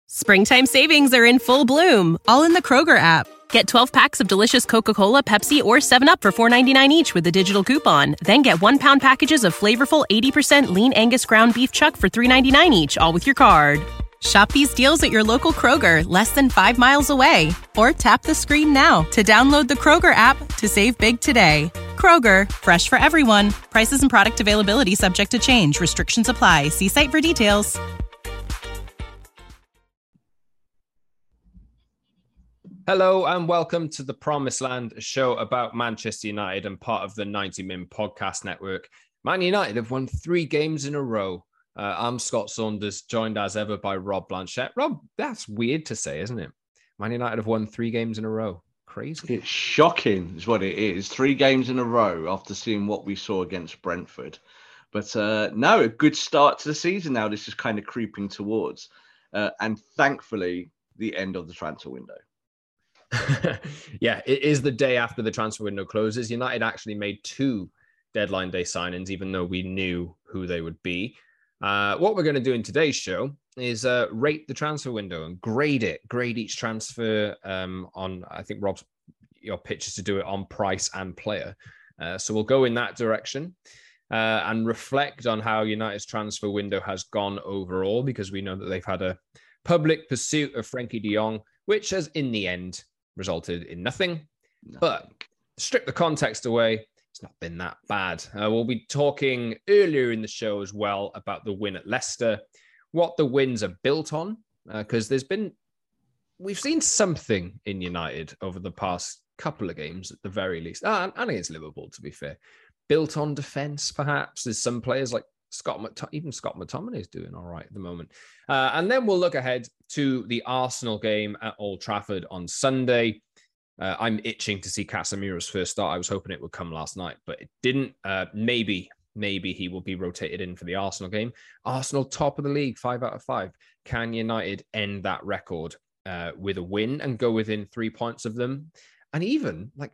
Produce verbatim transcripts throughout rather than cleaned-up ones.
Springtime savings are in full bloom, all in the Kroger app. Get twelve packs of delicious Coca-Cola, Pepsi, or seven up for four ninety-nine each with a digital coupon. Then get one-pound packages of flavorful eighty percent lean Angus ground beef chuck for three ninety-nine each, all with your card. Shop these deals at your local Kroger, less than five miles away. Or tap the screen now to download the Kroger app to save big today. Kroger, fresh for everyone. Prices and product availability subject to change. Restrictions apply. See site for details. Hello and welcome to the Promised Land, a show about Manchester United and part of the ninety min podcast network. Man United have won three games in a row. Uh, I'm Scott Saunders, joined as ever by Rob Blanchette. Rob, that's weird to say, isn't it? Man United have won three games in a row. Crazy. It's shocking is what it is. Three games in a row after seeing what we saw against Brentford. But uh, no, a good start to the season now. This is kind of creeping towards. Uh, and thankfully, the end of the transfer window. Yeah, it is the day after the transfer window closes. United actually made two deadline day signings, even though we knew who they would be. Uh, what we're going to do in today's show is uh, rate the transfer window and grade it, grade each transfer um, on, I think, Rob's, your pitch is to do it on price and player. Uh, so we'll go in that direction uh, and reflect on how United's transfer window has gone overall, because we know that they've had a public pursuit of Frenkie de Jong, which has in the end resulted in nothing. nothing. But strip the context away, it's not been that bad. Uh, we'll be talking earlier in the show as well about the win at Leicester, what the wins are built on, because uh, there's been, we've seen something in United over the past couple of games at the very least. Ah, and against Liverpool, to be fair. Built on defence, perhaps. There's some players like Scott, McT- even Scott McTominay is doing all right at the moment. Uh, and then we'll look ahead to the Arsenal game at Old Trafford on Sunday. Uh, I'm itching to see Casemiro's first start. I was hoping it would come last night, but it didn't. Uh, maybe, maybe he will be rotated in for the Arsenal game. Arsenal top of the league, five out of five. Can United end that record uh, with a win and go within three points of them? And even, like,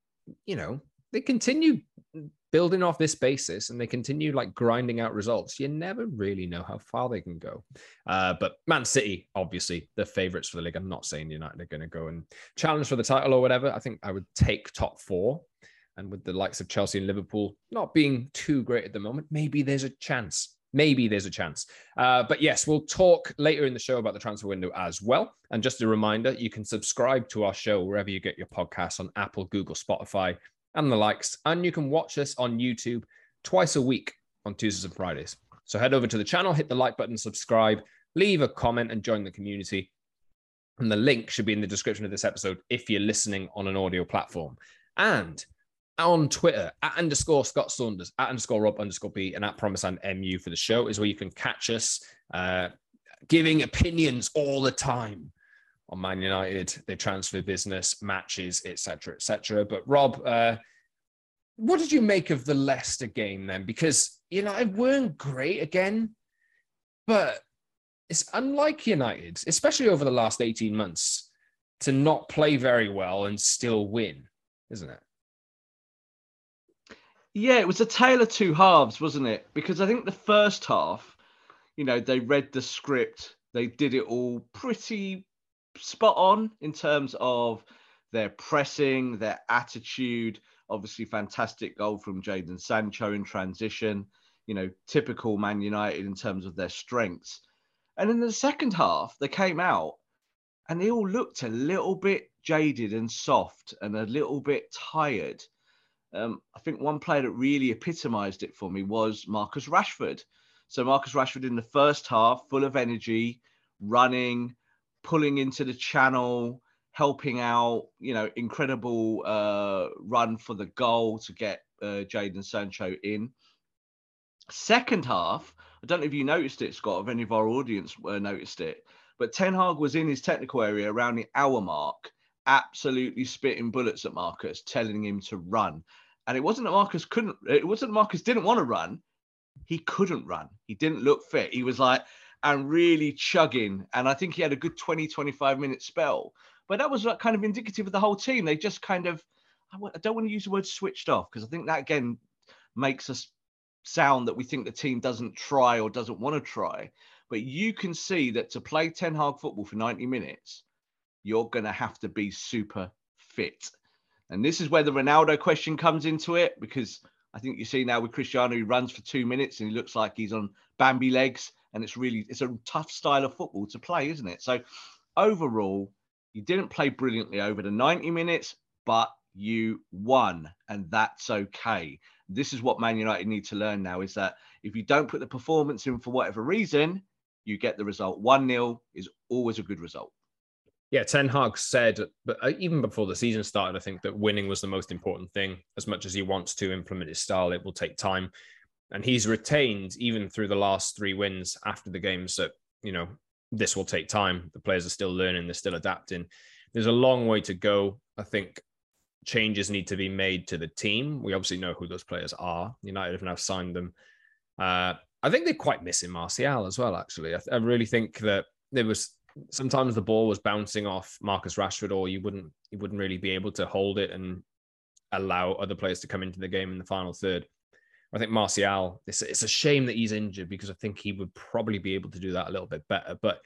you know, they continue building off this basis and they continue like grinding out results. You never really know how far they can go. Uh, but Man City, obviously, the favourites for the league. I'm not saying United are going to go and challenge for the title or whatever. I think I would take top four. And with the likes of Chelsea and Liverpool not being too great at the moment, maybe there's a chance. Maybe there's a chance. Uh, but yes, we'll talk later in the show about the transfer window as well. And just a reminder, you can subscribe to our show wherever you get your podcasts, on Apple, Google, Spotify, and the likes. And you can watch us on YouTube twice a week on Tuesdays and Fridays. So head over to the channel, hit the like button, subscribe, leave a comment, and join the community. And the link should be in the description of this episode if you're listening on an audio platform. And on Twitter, at underscore Scott Saunders, at underscore Rob underscore B, and at Promise and M U for the show is where you can catch us uh, giving opinions all the time on Man United, their transfer business, matches, et cetera, et cetera. But Rob, uh, what did you make of the Leicester game then? Because United weren't great again, but it's unlike United, especially over the last eighteen months, to not play very well and still win, isn't it? Yeah, it was a tale of two halves, wasn't it? Because I think the first half, you know, they read the script. They did it all pretty spot on in terms of their pressing, their attitude. Obviously, fantastic goal from Jadon Sancho in transition. You know, typical Man United in terms of their strengths. And in the second half, they came out and they all looked a little bit jaded and soft and a little bit tired. Um, I think one player that really epitomised it for me was Marcus Rashford. So Marcus Rashford in the first half, full of energy, running, pulling into the channel, helping out, you know, incredible uh, run for the goal to get uh, Jadon Sancho in. Second half, I don't know if you noticed it, Scott, if any of our audience uh, noticed it, but Ten Hag was in his technical area around the hour mark, absolutely spitting bullets at Marcus, telling him to run. And it wasn't that Marcus couldn't, it wasn't that Marcus didn't want to run. He couldn't run. He didn't look fit. He was like, and really chugging. And I think he had a good twenty, twenty-five minute spell. But that was like kind of indicative of the whole team. They just kind of, I don't want to use the word switched off, because I think that again makes us sound that we think the team doesn't try or doesn't want to try. But you can see that to play Ten Hag football for ninety minutes, you're going to have to be super fit. And this is where the Ronaldo question comes into it, because I think you see now with Cristiano, he runs for two minutes and he looks like he's on Bambi legs. And it's really, it's a tough style of football to play, isn't it? So overall, you didn't play brilliantly over the ninety minutes, but you won, and that's okay. This is what Man United need to learn now, is that if you don't put the performance in for whatever reason, you get the result. one nil is always a good result. Yeah, Ten Hag said, but even before the season started, I think that winning was the most important thing. As much as he wants to implement his style, it will take time. And he's retained, even through the last three wins after the games, that, you know, this will take time. The players are still learning, they're still adapting. There's a long way to go. I think changes need to be made to the team. We obviously know who those players are. United have now signed them. Uh, I think they're quite missing Martial as well, actually. I, I really think that there was sometimes the ball was bouncing off Marcus Rashford, or you wouldn't you wouldn't really be able to hold it and allow other players to come into the game in the final third. I think Martial, it's, it's a shame that he's injured, because I think he would probably be able to do that a little bit better. But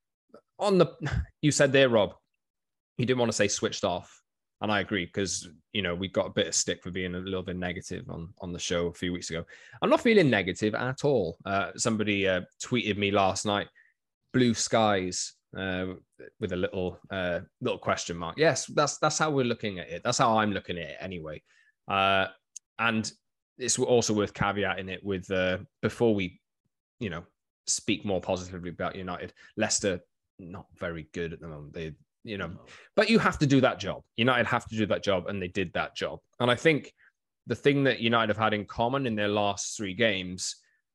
on the, you said there, Rob, you didn't want to say switched off. And I agree, because, you know, we got a bit of stick for being a little bit negative on, on the show a few weeks ago. I'm not feeling negative at all. Uh, somebody uh, tweeted me last night, blue skies, uh, with a little uh, little question mark. Yes, that's that's how we're looking at it. That's how I'm looking at it anyway. Uh, and it's also worth caveating it with, uh, before we, you know, speak more positively about United, Leicester, not very good at the moment. They, you know, but you have to do that job. United have to do that job, and they did that job. And I think the thing that United have had in common in their last three games,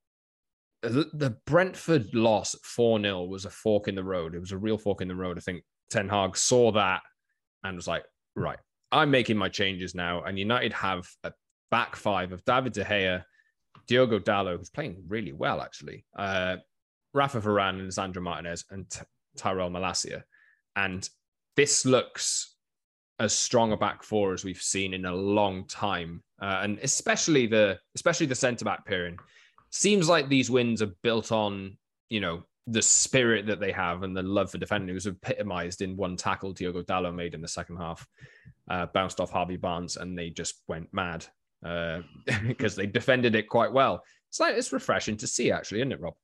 the, the Brentford loss four nil was a fork in the road. It was a real fork in the road. I think Ten Hag saw that and was like, right, I'm making my changes now. And United have a back five of David De Gea, Diogo Dalot, who's playing really well, actually, uh, Rafa Varane and Sandro Martinez, and T- Tyrell Malacia. And this looks as strong a back four as we've seen in a long time. Uh, and especially the especially the centre-back pairing. Seems like these wins are built on, you know, the spirit that they have and the love for defending. It was epitomized in one tackle Diogo Dalot made in the second half, uh, bounced off Harvey Barnes, and they just went mad. Uh, because they defended it quite well. It's like, it's refreshing to see, actually, isn't it, Rob?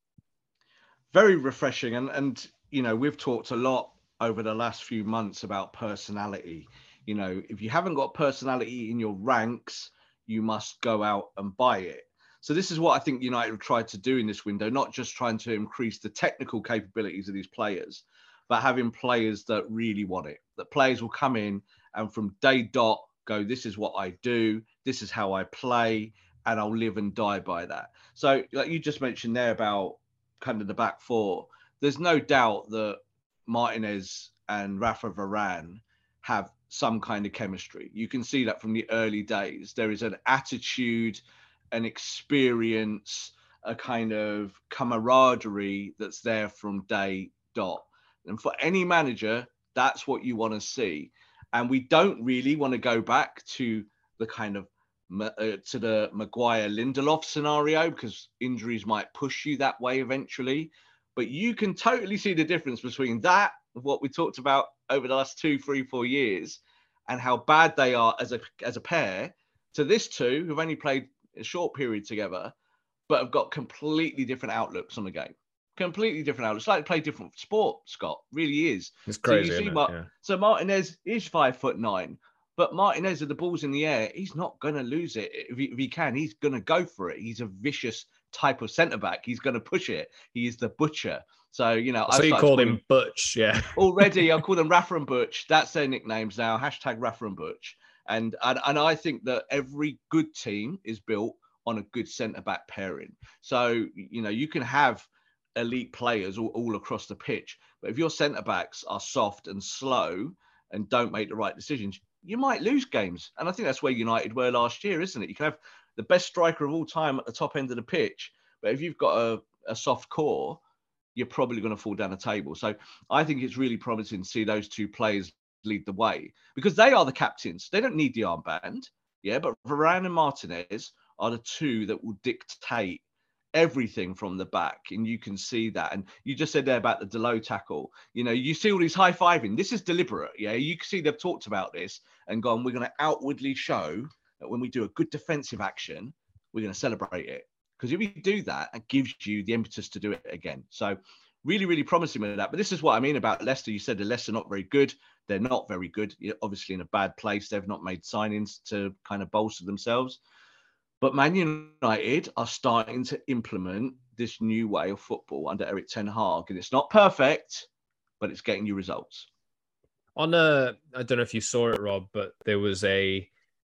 Very refreshing. And, and, you know, we've talked a lot over the last few months about personality. You know, if you haven't got personality in your ranks, you must go out and buy it. So this is what I think United have tried to do in this window, not just trying to increase the technical capabilities of these players, but having players that really want it, that players will come in and from day dot go, this is what I do, this is how I play, and I'll live and die by that. So like you just mentioned there about kind of the back four, there's no doubt that Martinez and Rafa Varane have some kind of chemistry. You can see that from the early days. There is an attitude, an experience, a kind of camaraderie that's there from day dot. And for any manager, that's what you want to see. And we don't really want to go back to the kind of uh, to the Maguire Lindelof scenario, because injuries might push you that way eventually. But you can totally see the difference between that, what we talked about over the last two, three, four years, and how bad they are as a as a pair, to this two who've only played a short period together, but have got completely different outlooks on the game. Completely different outlooks. It's like they play different sport, Scott. Really is. It's crazy. So, you see isn't it? Mar- yeah. so Martinez is five foot nine, but Martinez, with the ball's in the air, he's not going to lose it. If he, if he can, he's going to go for it. He's a vicious type of centre back. He's going to push it. He is the butcher. So, you know, So you called him Butch, yeah. Already, I'll call them Rafa and Butch. That's their nicknames now. Hashtag Rafa and Butch. And, and and I think that every good team is built on a good centre back pairing. So, you know, you can have elite players all, all across the pitch, but if your centre backs are soft and slow and don't make the right decisions, you might lose games. And I think that's where United were last year, isn't it? You can have the best striker of all time at the top end of the pitch, but if you've got a, a soft core, you're probably going to fall down the table. So I think it's really promising to see those two players lead the way, because they are the captains. They don't need the armband, yeah, but Varane and Martinez are the two that will dictate everything from the back, and you can see that. And you just said there about the Dalot tackle. You know, you see all these high-fiving. This is deliberate, yeah? You can see they've talked about this and gone, we're going to outwardly show that when we do a good defensive action, we're going to celebrate it. Because if you do that, it gives you the impetus to do it again. So really, really promising with that. But this is what I mean about Leicester. You said the Leicester not very good. They're not very good. You're obviously in a bad place. They've not made signings to kind of bolster themselves. But Man United are starting to implement this new way of football under Erik ten Hag. And it's not perfect, but it's getting you results. On a, I don't know if you saw it, Rob, but there was a,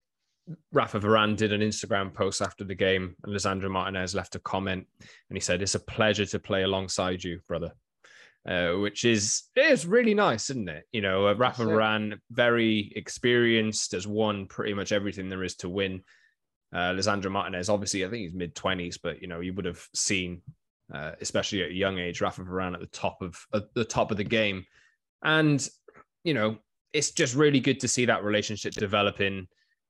Rafa Varane did an Instagram post after the game, and Lisandro Martinez left a comment, and he said, "It's a pleasure to play alongside you, brother," uh, which is it's really nice, isn't it? You know, uh, Rafa Varane, very experienced, has won pretty much everything there is to win. Uh, Lisandro Martinez, obviously, I think he's mid twenties, but you know, you would have seen, uh, especially at a young age, Rafa Varane at the top of at the top of the game, and you know, it's just really good to see that relationship developing.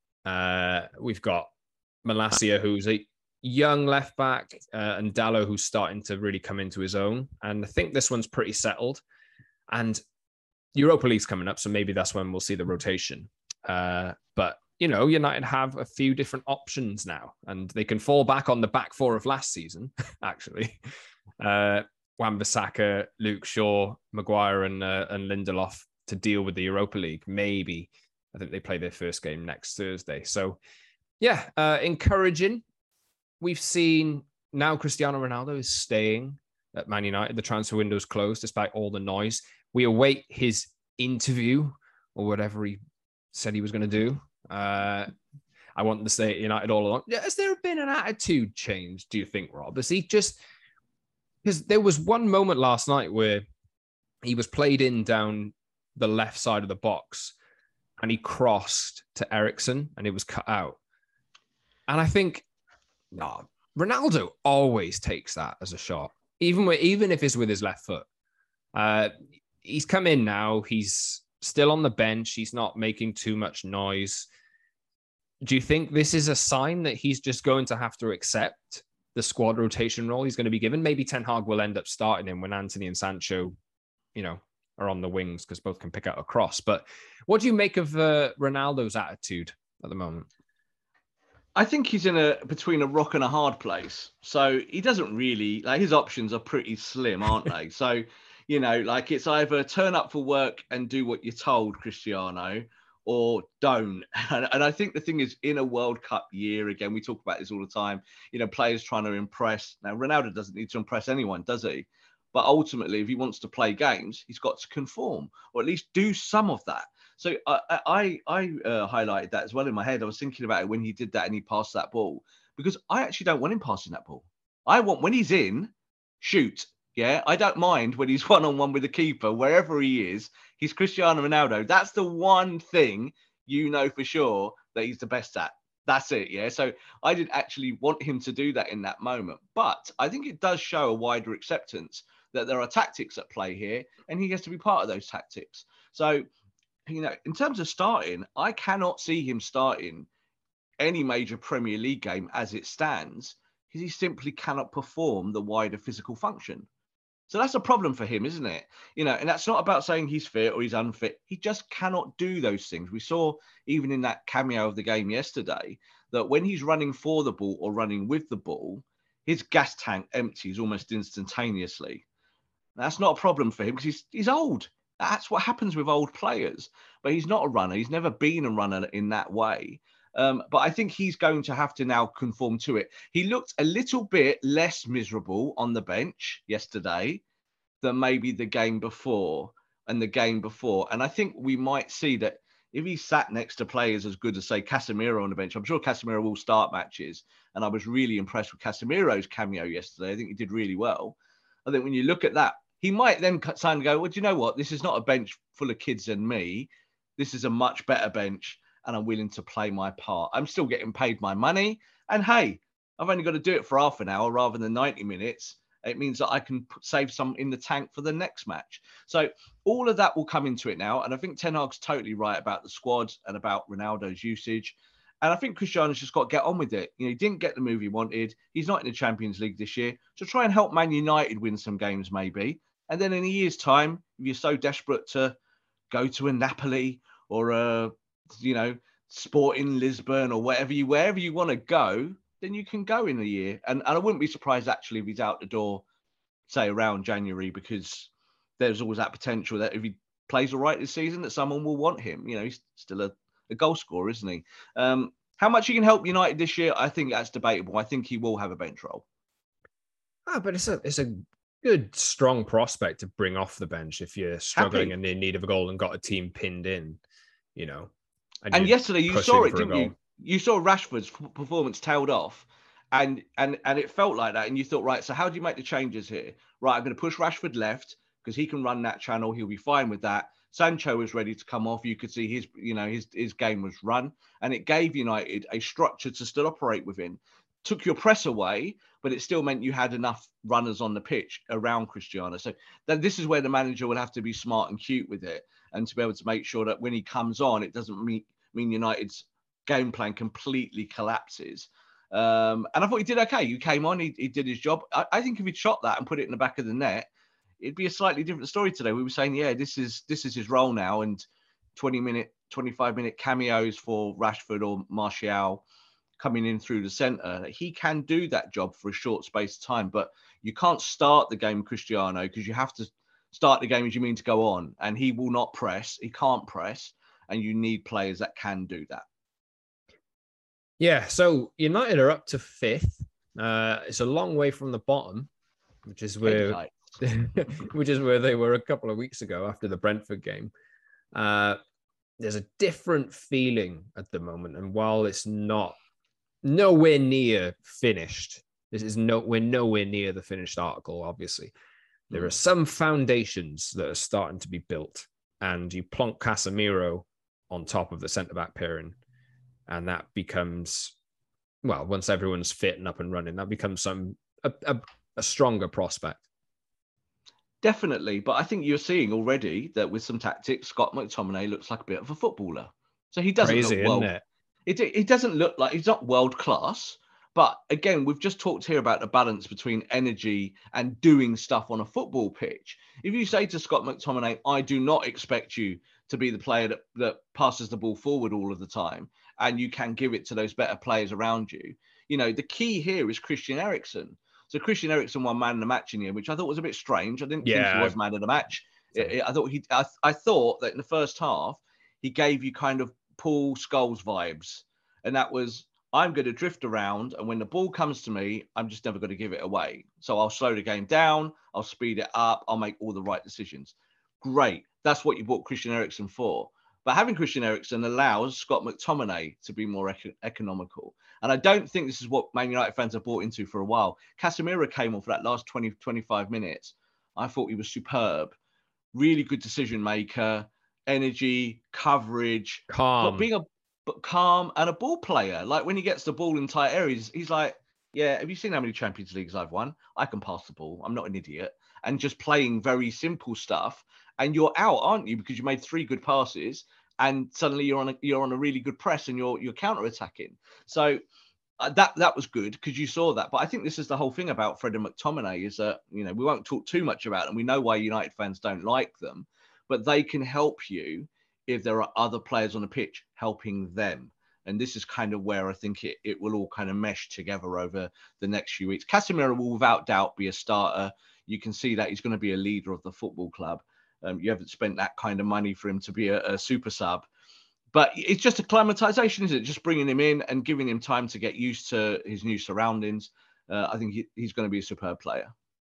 Uh, we've got Malacia, who's a young left back, uh, and Dalot, who's starting to really come into his own. And I think this one's pretty settled. And Europa League's coming up, so maybe that's when we'll see the rotation. Uh, but, you know, United have a few different options now, and they can fall back on the back four of last season, actually. Uh, Wan-Bissaka, Luke Shaw, Maguire, and, uh, and Lindelof to deal with the Europa League, maybe. I think they play their first game next Thursday. So, yeah, uh, encouraging. We've seen now Cristiano Ronaldo is staying at Man United. The transfer window is closed despite all the noise. We await his interview or whatever he said he was going to do. Uh, I want to stay at United all along. Has there been an attitude change, do you think, Rob? Is he just... Because there was one moment last night where he was played in down the left side of the box, and he crossed to Eriksen, and it was cut out. And I think, no, Ronaldo always takes that as a shot, even with, even if it's with his left foot. Uh, he's come in now. He's still on the bench. He's not making too much noise. Do you think this is a sign that he's just going to have to accept the squad rotation role he's going to be given? Maybe Ten Hag will end up starting him when Antony and Sancho, you know, are on the wings, because both can pick out a cross. But what do you make of uh, Ronaldo's attitude at the moment? I think he's in a between a rock and a hard place. So he doesn't really, like, his options are pretty slim, aren't they? So, you know, like, it's either turn up for work and do what you're told, Cristiano, or don't. And, and I think the thing is, in a World Cup year, again, we talk about this all the time, you know, players trying to impress. Now, Ronaldo doesn't need to impress anyone, does he? But ultimately, if he wants to play games, he's got to conform, or at least do some of that. So I I, I uh, highlighted that as well in my head. I was thinking about it when he did that and he passed that ball, because I actually don't want him passing that ball. I want, when he's in, shoot. Yeah, I don't mind when he's one-on-one with the keeper, wherever he is. He's Cristiano Ronaldo. That's the one thing you know for sure that he's the best at. That's it, yeah? So I didn't actually want him to do that in that moment. But I think it does show a wider acceptance that there are tactics at play here, and he has to be part of those tactics. So, you know, in terms of starting, I cannot see him starting any major Premier League game as it stands, because he simply cannot perform the wider physical function. So that's a problem for him, isn't it? You know, and that's not about saying he's fit or he's unfit. He just cannot do those things. We saw even in that cameo of the game yesterday that when he's running for the ball or running with the ball, his gas tank empties almost instantaneously. That's not a problem for him because he's he's old. That's what happens with old players. But he's not a runner. He's never been a runner in that way. Um, but I think he's going to have to now conform to it. He looked a little bit less miserable on the bench yesterday than maybe the game before and the game before. And I think we might see that if he sat next to players as good as, say, Casemiro on the bench, I'm sure Casemiro will start matches. And I was really impressed with Casemiro's cameo yesterday. I think he did really well. I think when you look at that, he might then sign and go, well, do you know what? This is not a bench full of kids and me. This is a much better bench, and I'm willing to play my part. I'm still getting paid my money. And hey, I've only got to do it for half an hour rather than ninety minutes. It means that I can save some in the tank for the next match. So all of that will come into it now. And I think Ten Hag's totally right about the squad and about Ronaldo's usage. And I think Cristiano's just got to get on with it. You know, he didn't get the move he wanted. He's not in the Champions League this year. So try and help Man United win some games, maybe. And then in a year's time, if you're so desperate to go to a Napoli or a, you know, Sporting Lisbon or wherever you wherever you want to go, then you can go in a year. And, and I wouldn't be surprised, actually, if he's out the door, say, around January, because there's always that potential that if he plays all right this season, that someone will want him. You know, he's still a, a goal scorer, isn't he? Um, how much he can help United this year, I think that's debatable. I think he will have a bench role. Ah, but it's a it's a good, strong prospect to bring off the bench if you're struggling Happy. and in need of a goal and got a team pinned in, you know. And, and yesterday you saw it, didn't you? You You saw Rashford's performance tailed off, and and and it felt like that. And you thought, right, so how do you make the changes here? Right, I'm going to push Rashford left because he can run that channel. He'll be fine with that. Sancho was ready to come off. You could see his, you know, his his game was run, and it gave United a structure to still operate within. Took your press away, but it still meant you had enough runners on the pitch around Cristiano. So then this is where the manager will have to be smart and cute with it, and to be able to make sure that when he comes on, it doesn't mean mean United's game plan completely collapses. Um, and I thought he did okay. You came on, he, he did his job. I, I think if he'd shot that and put it in the back of the net, it'd be a slightly different story today. We were saying, yeah, this is this is his role now, and twenty minute, twenty-five minute cameos for Rashford or Martial coming in through the centre. He can do that job for a short space of time, but you can't start the game with Cristiano because you have to start the game as you mean to go on, and he will not press. He can't press, and you need players that can do that. Yeah, so United are up to fifth. Uh, it's a long way from the bottom, which is where which is where they were a couple of weeks ago after the Brentford game. Uh, there's a different feeling at the moment, and while it's not nowhere near finished, this is no we're nowhere near the finished article. Obviously, there mm. are some foundations that are starting to be built, and you plonk Casemiro on top of the centre back pairing. And that becomes, well, once everyone's fit and up and running, that becomes some a, a, a stronger prospect. Definitely. But I think you're seeing already that with some tactics, Scott McTominay looks like a bit of a footballer. So he doesn't Crazy, look well. Isn't it? It, it doesn't look like he's not world class. But again, we've just talked here about the balance between energy and doing stuff on a football pitch. If you say to Scott McTominay, I do not expect you to be the player that, that passes the ball forward all of the time, and you can give it to those better players around you. You know, the key here is Christian Eriksen. So Christian Eriksen won man of the match in here, which I thought was a bit strange. I didn't yeah, think he was man of the match. I, I thought he, I, I thought that in the first half, he gave you kind of Paul Scholes vibes. And that was, I'm going to drift around, and when the ball comes to me, I'm just never going to give it away. So I'll slow the game down, I'll speed it up, I'll make all the right decisions. Great. That's what you bought Christian Eriksen for. But having Christian Eriksen allows Scott McTominay to be more ec- economical. And I don't think this is what Man United fans have bought into for a while. Casemiro came on for that last twenty, twenty-five minutes. I thought he was superb. Really good decision maker, energy, coverage. Calm. But being a but calm and a ball player. Like when he gets the ball in tight areas, he's like, yeah, have you seen how many Champions Leagues I've won? I can pass the ball. I'm not an idiot. And just playing very simple stuff. And you're out, aren't you? Because you made three good passes, and suddenly you're on a you're on a really good press, and you're you're counter attacking. So uh, that that was good because you saw that. But I think this is the whole thing about Fred and McTominay is that, you know, we won't talk too much about them. We know why United fans don't like them, but they can help you if there are other players on the pitch helping them. And this is kind of where I think it, it will all kind of mesh together over the next few weeks. Casemiro will without doubt be a starter. You can see that he's going to be a leader of the football club. Um, you haven't spent that kind of money for him to be a, a super sub. But it's just acclimatization, isn't it? Just bringing him in and giving him time to get used to his new surroundings. Uh, I think he, he's going to be a superb player.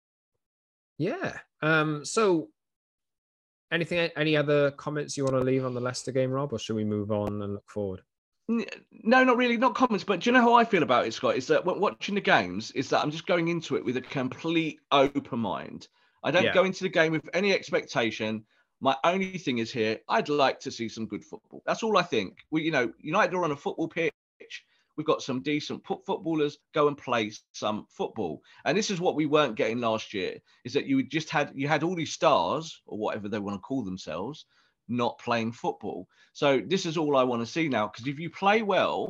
Yeah. Um, so anything, any other comments you want to leave on the Leicester game, Rob, or should we move on and look forward? No, not really, not comments. But do you know how I feel about it, Scott? Is that when watching the games, is that I'm just going into it with a complete open mind. I don't yeah. go into the game with any expectation. My only thing is here, I'd like to see some good football. That's all I think. We, you know, United are on a football pitch. We've got some decent footballers. Go and play some football. And this is what we weren't getting last year, is that you just had, you had all these stars, or whatever they want to call themselves, not playing football. So this is all I want to see now, because if you play well,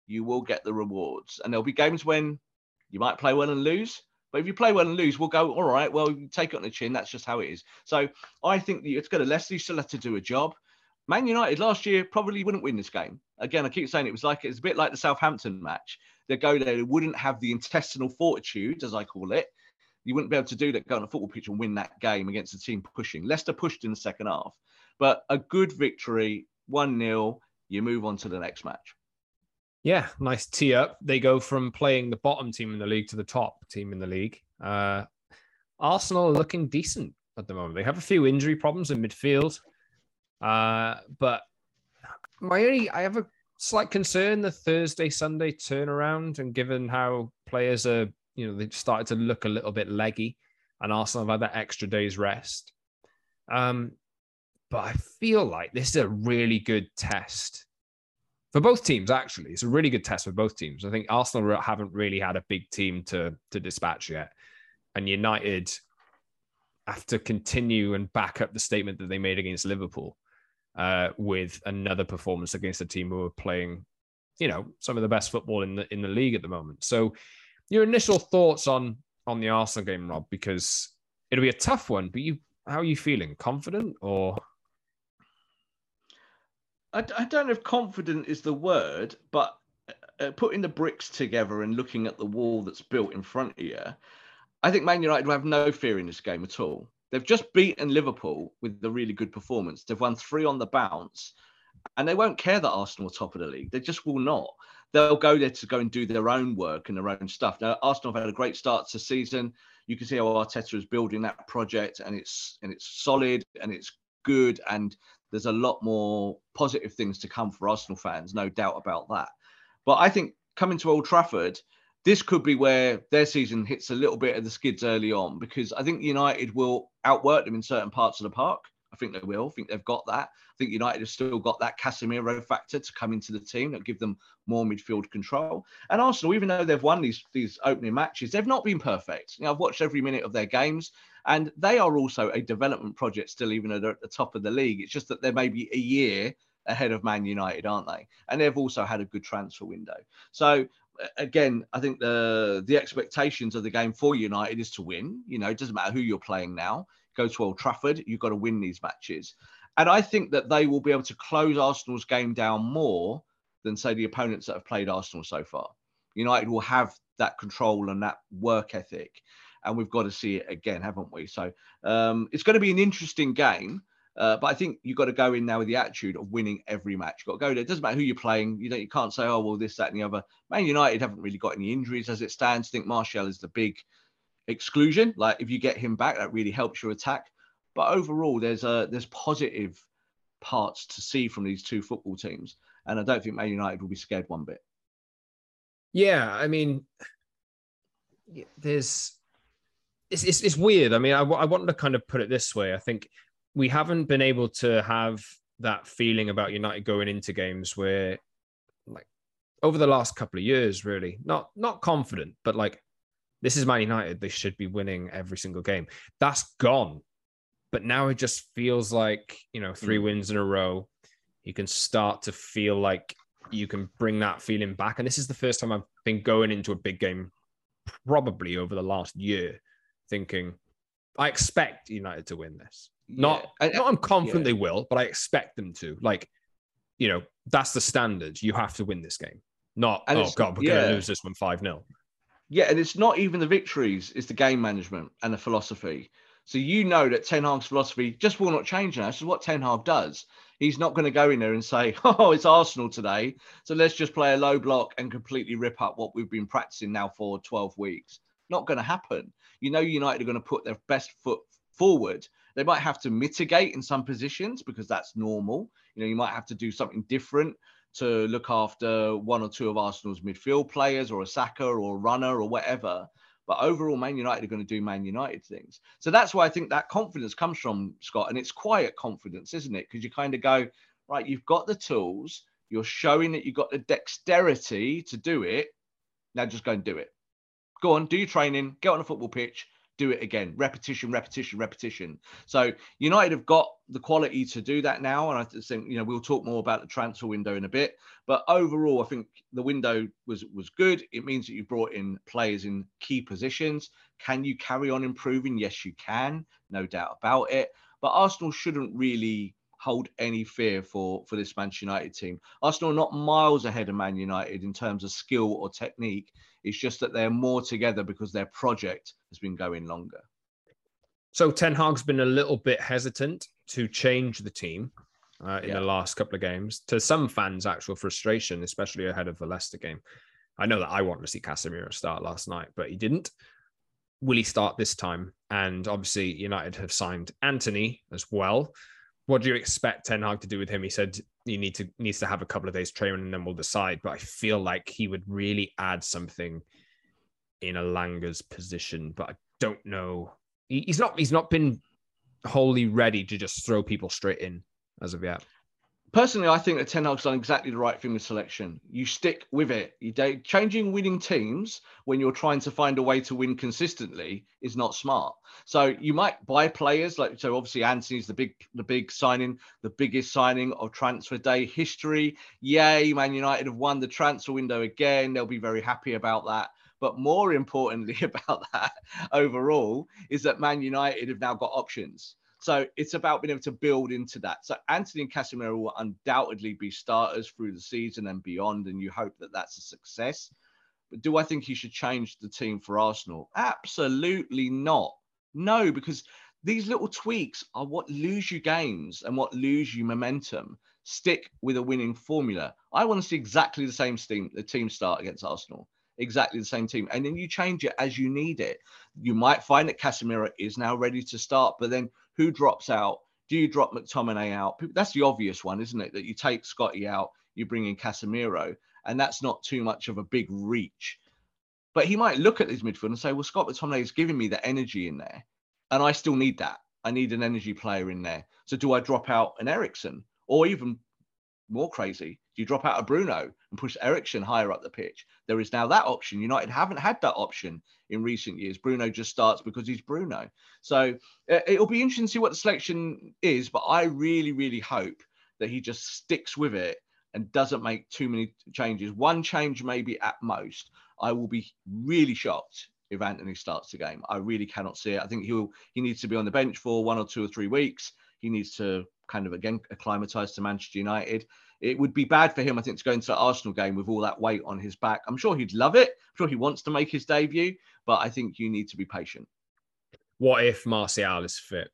you will get the rewards. And there'll be games when you might play well and lose. But if you play well and lose, we'll go, all right, well, you take it on the chin. That's just how it is. So I think that it's got to Leicester, you still have to do a job. Man United last year probably wouldn't win this game. Again, I keep saying it was like it's a bit like the Southampton match. They go there, they wouldn't have the intestinal fortitude, as I call it. You wouldn't be able to do that, go on a football pitch and win that game against a team pushing. Leicester pushed in the second half, but a good victory, one nil, you move on to the next match. Yeah, nice tee up. They go from playing the bottom team in the league to the top team in the league. Uh, Arsenal are looking decent at the moment. They have a few injury problems in midfield. Uh, but my only, I have a slight concern the Thursday, Sunday turnaround, and given how players are, you know, they've started to look a little bit leggy, and Arsenal have had that extra day's rest. Um, but I feel like this is a really good test for both teams, actually. It's a really good test for both teams. I think Arsenal haven't really had a big team to, to dispatch yet. And United have to continue and back up the statement that they made against Liverpool. Uh, with another performance against a team who are playing, you know, some of the best football in the in the league at the moment. So, your initial thoughts on on the Arsenal game, Rob? Because it'll be a tough one. But you, how are you feeling? Confident or? I, I don't know if confident is the word, but uh, putting the bricks together and looking at the wall that's built in front of you, I think Man United will have no fear in this game at all. They've just beaten Liverpool with a really good performance. They've won three on the bounce, and they won't care that Arsenal are top of the league. They just will not. They'll go there to go and do their own work and their own stuff. Now, Arsenal have had a great start to the season. You can see how Arteta is building that project, and it's and it's solid and it's good. And there's a lot more positive things to come for Arsenal fans, no doubt about that. But I think coming to Old Trafford, this could be where their season hits a little bit of the skids early on, because I think United will outwork them in certain parts of the park. I think they will. I think they've got that. I think United have still got that Casemiro factor to come into the team that give them more midfield control. And Arsenal, even though they've won these, these opening matches, they've not been perfect. You know, I've watched every minute of their games, and they are also a development project still, even though they're at the top of the league. It's just that they're maybe a year ahead of Man United, aren't they? And they've also had a good transfer window. So, again, I think the the expectations of the game for United is to win. You know, it doesn't matter who you're playing now. Go to Old Trafford, you've got to win these matches. And I think that they will be able to close Arsenal's game down more than, say, the opponents that have played Arsenal so far. United will have that control and that work ethic. And we've got to see it again, haven't we? So um, it's going to be an interesting game. Uh, but I think you've got to go in now with the attitude of winning every match. You've got to go there. It doesn't matter who you're playing. You know, you can't say, oh, well, this, that, and the other. Man United haven't really got any injuries as it stands. I think Martial is the big exclusion. Like, if you get him back, that really helps your attack. But overall, there's a, there's positive parts to see from these two football teams. And I don't think Man United will be scared one bit. Yeah, I mean, there's... It's, it's, it's weird. I mean, I, I want to kind of put it this way. I think we haven't been able to have that feeling about United going into games where, like, over the last couple of years, really, not not confident, but like, this is Man United. They should be winning every single game. That's gone. But now it just feels like, you know, three mm. wins in a row. You can start to feel like you can bring that feeling back. And this is the first time I've been going into a big game probably over the last year thinking, I expect United to win this. Yeah. Not, I, not I'm confident yeah. they will, but I expect them to. Like, you know, that's the standard. You have to win this game. Not, and oh, God, we're yeah. going to lose this one five nil. Yeah, and it's not even the victories. It's the game management and the philosophy. So you know that Ten Hag's philosophy just will not change now. This is what Ten Hag does. He's not going to go in there and say, oh, it's Arsenal today, so let's just play a low block and completely rip up what we've been practicing now for twelve weeks. Not going to happen. You know, United are going to put their best foot forward. They might have to mitigate in some positions because that's normal. You know, you might have to do something different to look after one or two of Arsenal's midfield players, or a Saka or a runner or whatever. But overall, Man United are going to do Man United things. So that's why I think that confidence comes from, Scott. And it's quiet confidence, isn't it? Because you kind of go, right, you've got the tools. You're showing that you've got the dexterity to do it. Now just go and do it. Go on, do your training, get on a football pitch, do it again, repetition, repetition, repetition. So United have got the quality to do that now. And I think, you know, we'll talk more about the transfer window in a bit. But overall, I think the window was, was good. It means that you brought in players in key positions. Can you carry on improving? Yes, you can. No doubt about it. But Arsenal shouldn't really hold any fear for, for this Manchester United team. Arsenal are not miles ahead of Man United in terms of skill or technique. It's just that they're more together because their project has been going longer. So Ten Hag's been a little bit hesitant to change the team uh, in yeah. the last couple of games. To some fans' actual frustration, especially ahead of the Leicester game. I know that I wanted to see Casemiro start last night, but he didn't. Will he start this time? And obviously United have signed Antony as well. What do you expect Ten Hag to do with him? He said he need to needs to have a couple of days training and then we'll decide. But I feel like he would really add something in Elanga's position. But I don't know. He, he's not. He's not been wholly ready to just throw people straight in as of yet. Personally, I think that Ten Hag's done exactly the right thing with selection. You stick with it. You don't, changing winning teams when you're trying to find a way to win consistently is not smart. So you might buy players like, so obviously Antony's the big, the big signing, the biggest signing of transfer day history. Yay, Man United have won the transfer window again. They'll be very happy about that. But more importantly about that overall is that Man United have now got options. So it's about being able to build into that. So Antony and Casemiro will undoubtedly be starters through the season and beyond, and you hope that that's a success. But do I think he should change the team for Arsenal? Absolutely not. No, because these little tweaks are what lose you games and what lose you momentum. Stick with a winning formula. I want to see exactly the same team, the team start against Arsenal. Exactly the same team. And then you change it as you need it. You might find that Casemiro is now ready to start, but then who drops out? Do you drop McTominay out? That's the obvious one, isn't it? That you take Scotty out, you bring in Casemiro, and that's not too much of a big reach. But he might look at his midfield and say, well, Scott McTominay is giving me the energy in there, and I still need that. I need an energy player in there. So do I drop out an Eriksen? Or even more crazy, do you drop out a Bruno and push Eriksen higher up the pitch? There is now that option. United haven't had that option in recent years. Bruno just starts because he's Bruno. So uh, it'll be interesting to see what the selection is, but I really, really hope that he just sticks with it and doesn't make too many changes. One change maybe at most. I will be really shocked if Antony starts the game. I really cannot see it. I think he'll he needs to be on the bench for one or two or three weeks. He needs to kind of, again, acclimatise to Manchester United. It would be bad for him, I think, to go into the Arsenal game with all that weight on his back. I'm sure he'd love it. I'm sure he wants to make his debut, but I think you need to be patient. What if Martial is fit?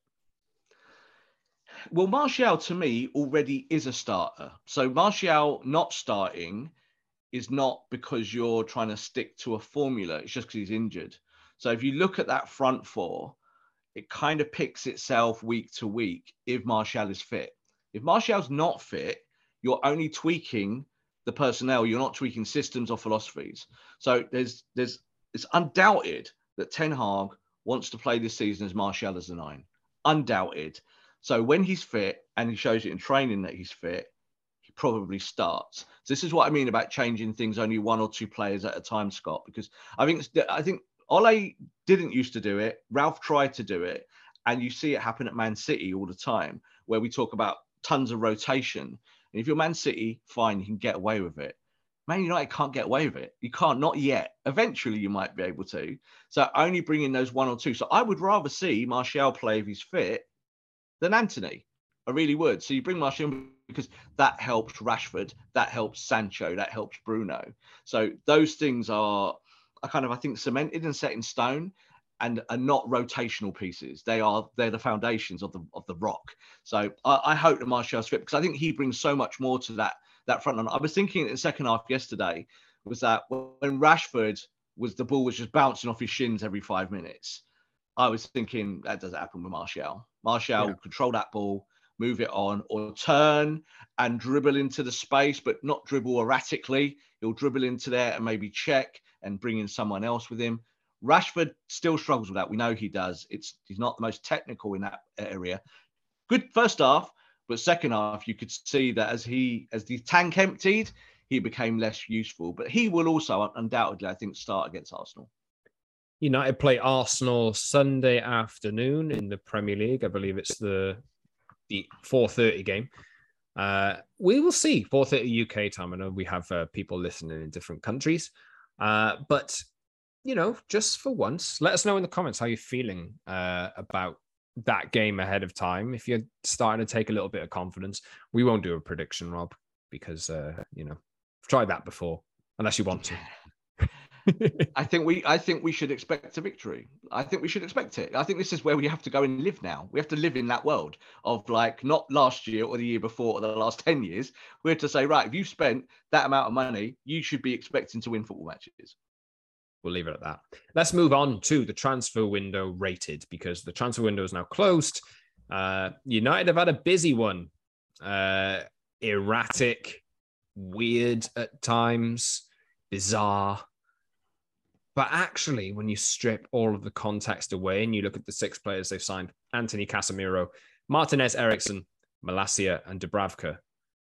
Well, Martial, to me, already is a starter. So Martial not starting is not because you're trying to stick to a formula. It's just because he's injured. So if you look at that front four, it kind of picks itself week to week if Martial is fit. If Martial's not fit, you're only tweaking the personnel. You're not tweaking systems or philosophies. So there's there's it's undoubted that Ten Hag wants to play this season as Martial as a nine. Undoubted. So when he's fit and he shows it in training that he's fit, he probably starts. So this is what I mean about changing things only one or two players at a time, Scott, because I think I think Ole didn't used to do it. Ralph tried to do it. And you see it happen at Man City all the time, where we talk about tons of rotation. And if you're Man City, fine, you can get away with it. Man United can't get away with it. You can't, not yet. Eventually, you might be able to. So only bring in those one or two. So I would rather see Martial play if he's fit than Antony. I really would. So you bring Martial in because that helps Rashford, that helps Sancho, that helps Bruno. So those things are, are kind of, I think, cemented and set in stone. And are not rotational pieces. They are they're the foundations of the of the rock. So I, I hope that Martial's fit because I think he brings so much more to that that front line. I was thinking in the second half yesterday was that when Rashford was the ball was just bouncing off his shins every five minutes. I was thinking that doesn't happen with Martial. Martial yeah. will control that ball, move it on, or turn and dribble into the space, but not dribble erratically. He'll dribble into there and maybe check and bring in someone else with him. Rashford still struggles with that. We know he does. It's he's not the most technical in that area. Good first half, but second half you could see that as he as the tank emptied, he became less useful. But he will also undoubtedly, I think, start against Arsenal. United play Arsenal Sunday afternoon in the Premier League. I believe it's the the four thirty game. Uh, we will see. four thirty U K time. I know we have uh, people listening in different countries. Uh, but, you know, just for once, let us know in the comments how you're feeling uh, about that game ahead of time. If you're starting to take a little bit of confidence, we won't do a prediction, Rob, because, uh, you know, I've tried that before, unless you want to. I think we I think we should expect a victory. I think we should expect it. I think this is where we have to go and live now. We have to live in that world of like not last year or the year before or the last ten years. We have to say, right, if you spent that amount of money, you should be expecting to win football matches. We'll leave it at that. Let's move on to the transfer window rated, because the transfer window is now closed. Uh, United have had a busy one. Uh, erratic, weird at times, bizarre. But actually, when you strip all of the context away and you look at the six players they've signed, Anthony Casemiro, Martinez, Eriksen, Malacia, and Dubravka,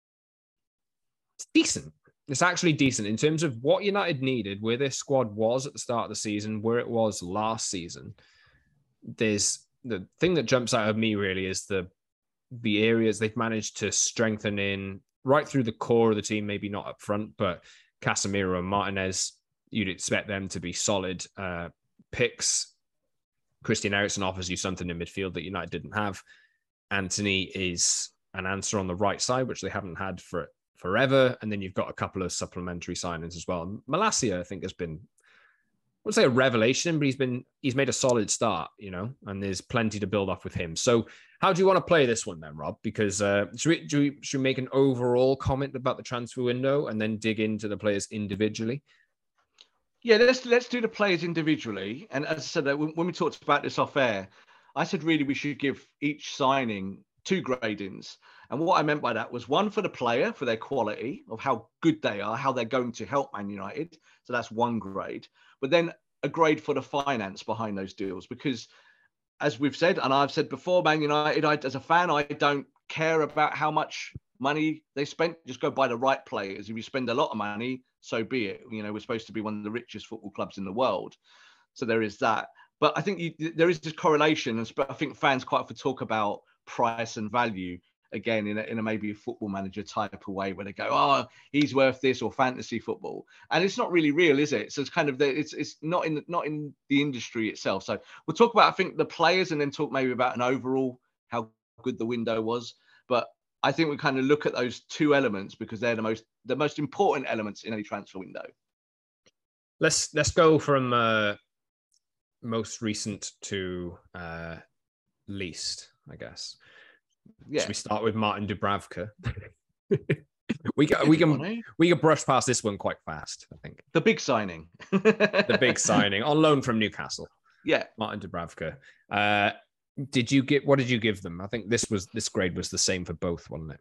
it's decent. It's actually decent in terms of what United needed, where their squad was at the start of the season, where it was last season. There's the thing that jumps out of me really is the the areas they've managed to strengthen in right through the core of the team, maybe not up front, but Casemiro and Martinez, you'd expect them to be solid uh, picks. Christian Eriksen offers you something in midfield that United didn't have. Anthony is an answer on the right side, which they haven't had for forever. And then you've got a couple of supplementary signings as well. Malacia, I think, has been, I wouldn't say a revelation, but he's been he's made a solid start, you know, and there's plenty to build off with him. So how do you want to play this one then, Rob? Because uh, should, we, should, we, should we make an overall comment about the transfer window and then dig into the players individually? Yeah, let's let's do the players individually. And as I said, when we talked about this off air, I said really we should give each signing two gradings. And what I meant by that was one for the player, for their quality of how good they are, how they're going to help Man United. So that's one grade. But then a grade for the finance behind those deals. Because as we've said, and I've said before, Man United, I, as a fan, I don't care about how much money they spent. Just go buy the right players. If you spend a lot of money, so be it. You know, we're supposed to be one of the richest football clubs in the world. So there is that. But I think you, there is this correlation. And I think fans quite often talk about price and value, again, in a, in a maybe a football manager type of way where they go, oh, he's worth this, or fantasy football. And it's not really real, is it? So it's kind of, the, it's it's not in, not in the industry itself. So we'll talk about, I think, the players and then talk maybe about an overall, how good the window was. But I think we kind of look at those two elements because they're the most the most important elements in any transfer window. Let's let's go from uh, most recent to uh, least, I guess. Yeah. Should we start with Martin Dubravka? we can we can we can brush past this one quite fast, I think. The big signing. the big signing on loan from Newcastle. Yeah, Martin Dubravka. Uh, Did you get, what did you give them? I think this was, this grade was the same for both, wasn't it?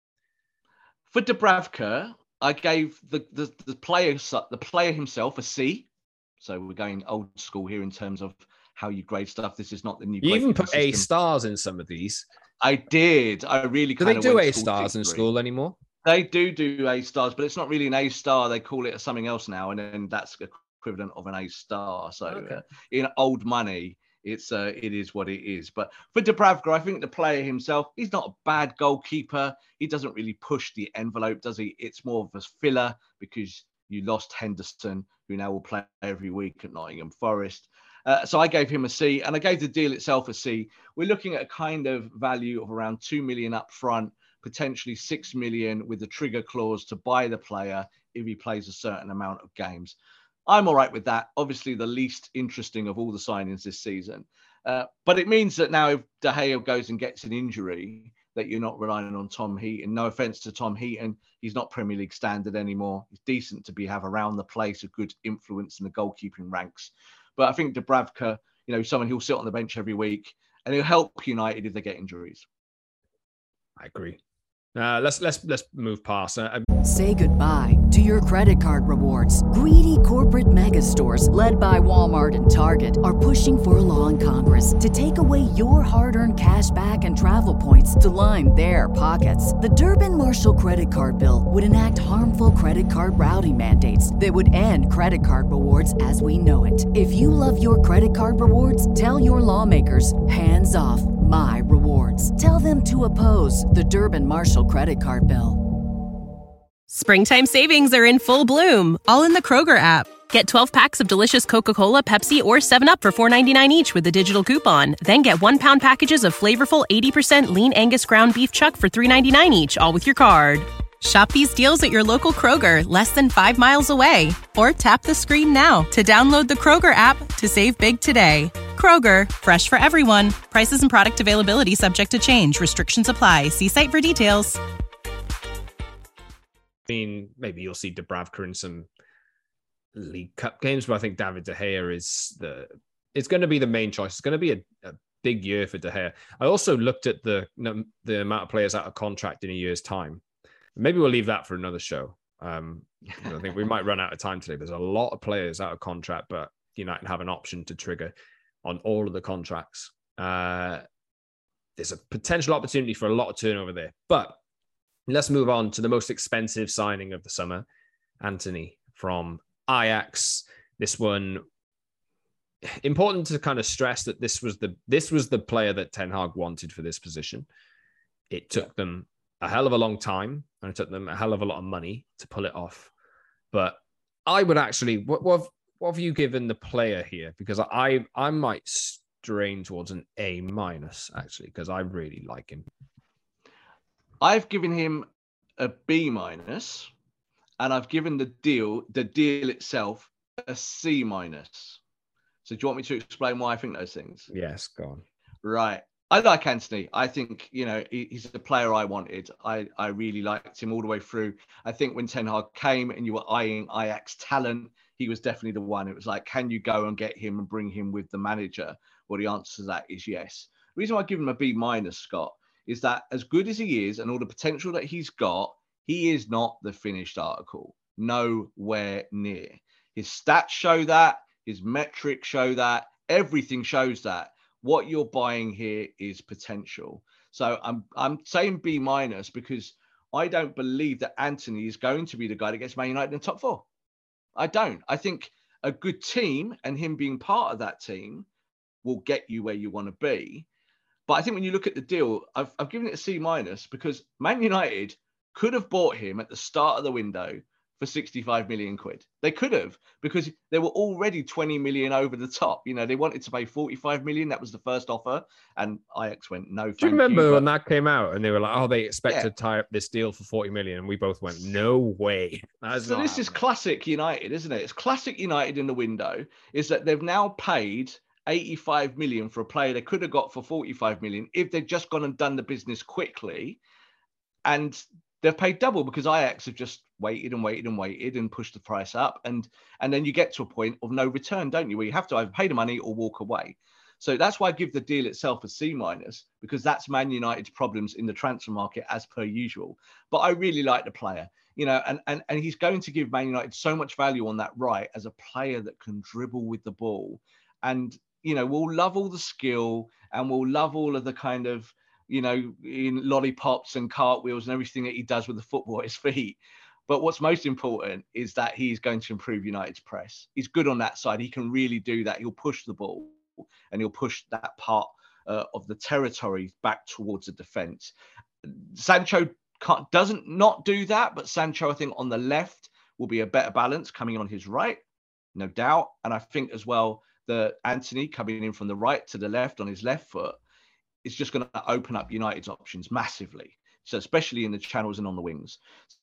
For Dubravka, I gave the, the, the player, the player himself a C. So we're going old school here in terms of how you grade stuff. This is not the new. You even put A stars in some of these. I did. I really do kind they of do A stars in school anymore? They do do A stars, but it's not really an A star. They call it something else now. And then that's equivalent of an A star. So okay. uh, in old money, It's uh, it is what it is. But for Dubravka, I think the player himself, he's not a bad goalkeeper. He doesn't really push the envelope, does he? It's more of a filler because you lost Henderson, who now will play every week at Nottingham Forest. Uh, so I gave him a C, and I gave the deal itself a C. We're looking at a kind of value of around two million up front, potentially six million with a trigger clause to buy the player if he plays a certain amount of games. I'm all right with that. Obviously, the least interesting of all the signings this season. Uh, but it means that now if De Gea goes and gets an injury, that you're not relying on Tom Heaton. No offence to Tom Heaton. He's not Premier League standard anymore. He's decent to be have around the place, a good influence in the goalkeeping ranks. But I think Dubravka, you know, someone who'll sit on the bench every week and he'll help United if they get injuries. I agree. Uh, let's let's let's move past. Uh, Say goodbye to your credit card rewards. Greedy corporate mega stores, led by Walmart and Target, are pushing for a law in Congress to take away your hard-earned cash back and travel points to line their pockets. The Durbin-Marshall credit card bill would enact harmful credit card routing mandates that would end credit card rewards as we know it. If you love your credit card rewards, tell your lawmakers, hands off my rewards. Tell them to oppose the Durbin-Marshall credit card bill. Springtime savings are in full bloom, all in the Kroger app. Get twelve packs of delicious Coca-Cola, Pepsi, or seven up for four ninety-nine each with a digital coupon. Then get one pound packages of flavorful eighty percent lean Angus ground beef chuck for three ninety-nine each, all with your card. Shop these deals at your local Kroger, less than five miles away. Or tap the screen now to download the Kroger app to save big today. Kroger, fresh for everyone. Prices and product availability subject to change. Restrictions apply. See site for details. I mean, maybe you'll see Dubravka in some League Cup games, but I think David De Gea is the. It's going to be the main choice. It's going to be a, a big year for De Gea. I also looked at the the amount of players out of contract in a year's time. Maybe we'll leave that for another show. Um, I think we might run out of time today. There's a lot of players out of contract, but United have an option to trigger on all of the contracts. Uh, there's a potential opportunity for a lot of turnover there. But let's move on to the most expensive signing of the summer, Antony from Ajax. This one, important to kind of stress that this was the this was the player that Ten Hag wanted for this position. It took yeah. them a hell of a long time, and it took them a hell of a lot of money to pull it off. But I would actually, what, what, have, what have you given the player here? Because I I might strain towards an A minus, actually, because I really like him. I've given him a B minus, and I've given the deal, the deal itself, a C minus. So do you want me to explain why I think those things? Yes, go on. Right. I like Antony. I think, you know, he, he's the player I wanted. I, I really liked him all the way through. I think when Ten Hag came and you were eyeing Ajax talent, he was definitely the one. It was like, can you go and get him and bring him with the manager? Well, the answer to that is yes. The reason why I give him a B minus, Scott, is that as good as he is and all the potential that he's got, he is not the finished article. Nowhere near. His stats show that. His metrics show that. Everything shows that. What you're buying here is potential. So I'm I'm saying B minus because I don't believe that Antony is going to be the guy that gets Man United in the top four. I don't. I think a good team and him being part of that team will get you where you want to be. But I think when you look at the deal, I've, I've given it a C minus because Man United could have bought him at the start of the window for sixty-five million quid. They could have, because they were already twenty million over the top. You know, they wanted to pay forty-five million. That was the first offer. And Ajax went, no, thank you. Do you remember you, when but... that came out and they were like, oh, they expect yeah. to tie up this deal for forty million. And we both went, no way. That's so this happening. is classic United, isn't it? It's classic United in the window, is that they've now paid eighty-five million for a player they could have got for forty-five million if they'd just gone and done the business quickly. And they've paid double because Ajax have just waited and waited and waited and pushed the price up. And, and then you get to a point of no return, don't you? Where you have to either pay the money or walk away. So that's why I give the deal itself a C minus, because that's Man United's problems in the transfer market as per usual. But I really like the player, you know, and, and, and he's going to give Man United so much value on that right as a player that can dribble with the ball. And, you know, we'll love all the skill and we'll love all of the kind of, you know, in lollipops and cartwheels and everything that he does with the football at his feet. But what's most important is that he's going to improve United's press. He's good on that side. He can really do that. He'll push the ball and he'll push that part uh, of the territory back towards the defense. Sancho can't, doesn't not do that, but Sancho, I think, on the left will be a better balance coming on his right, no doubt. And I think as well that Antony coming in from the right to the left on his left foot is just going to open up United's options massively. So especially in the channels and on the wings.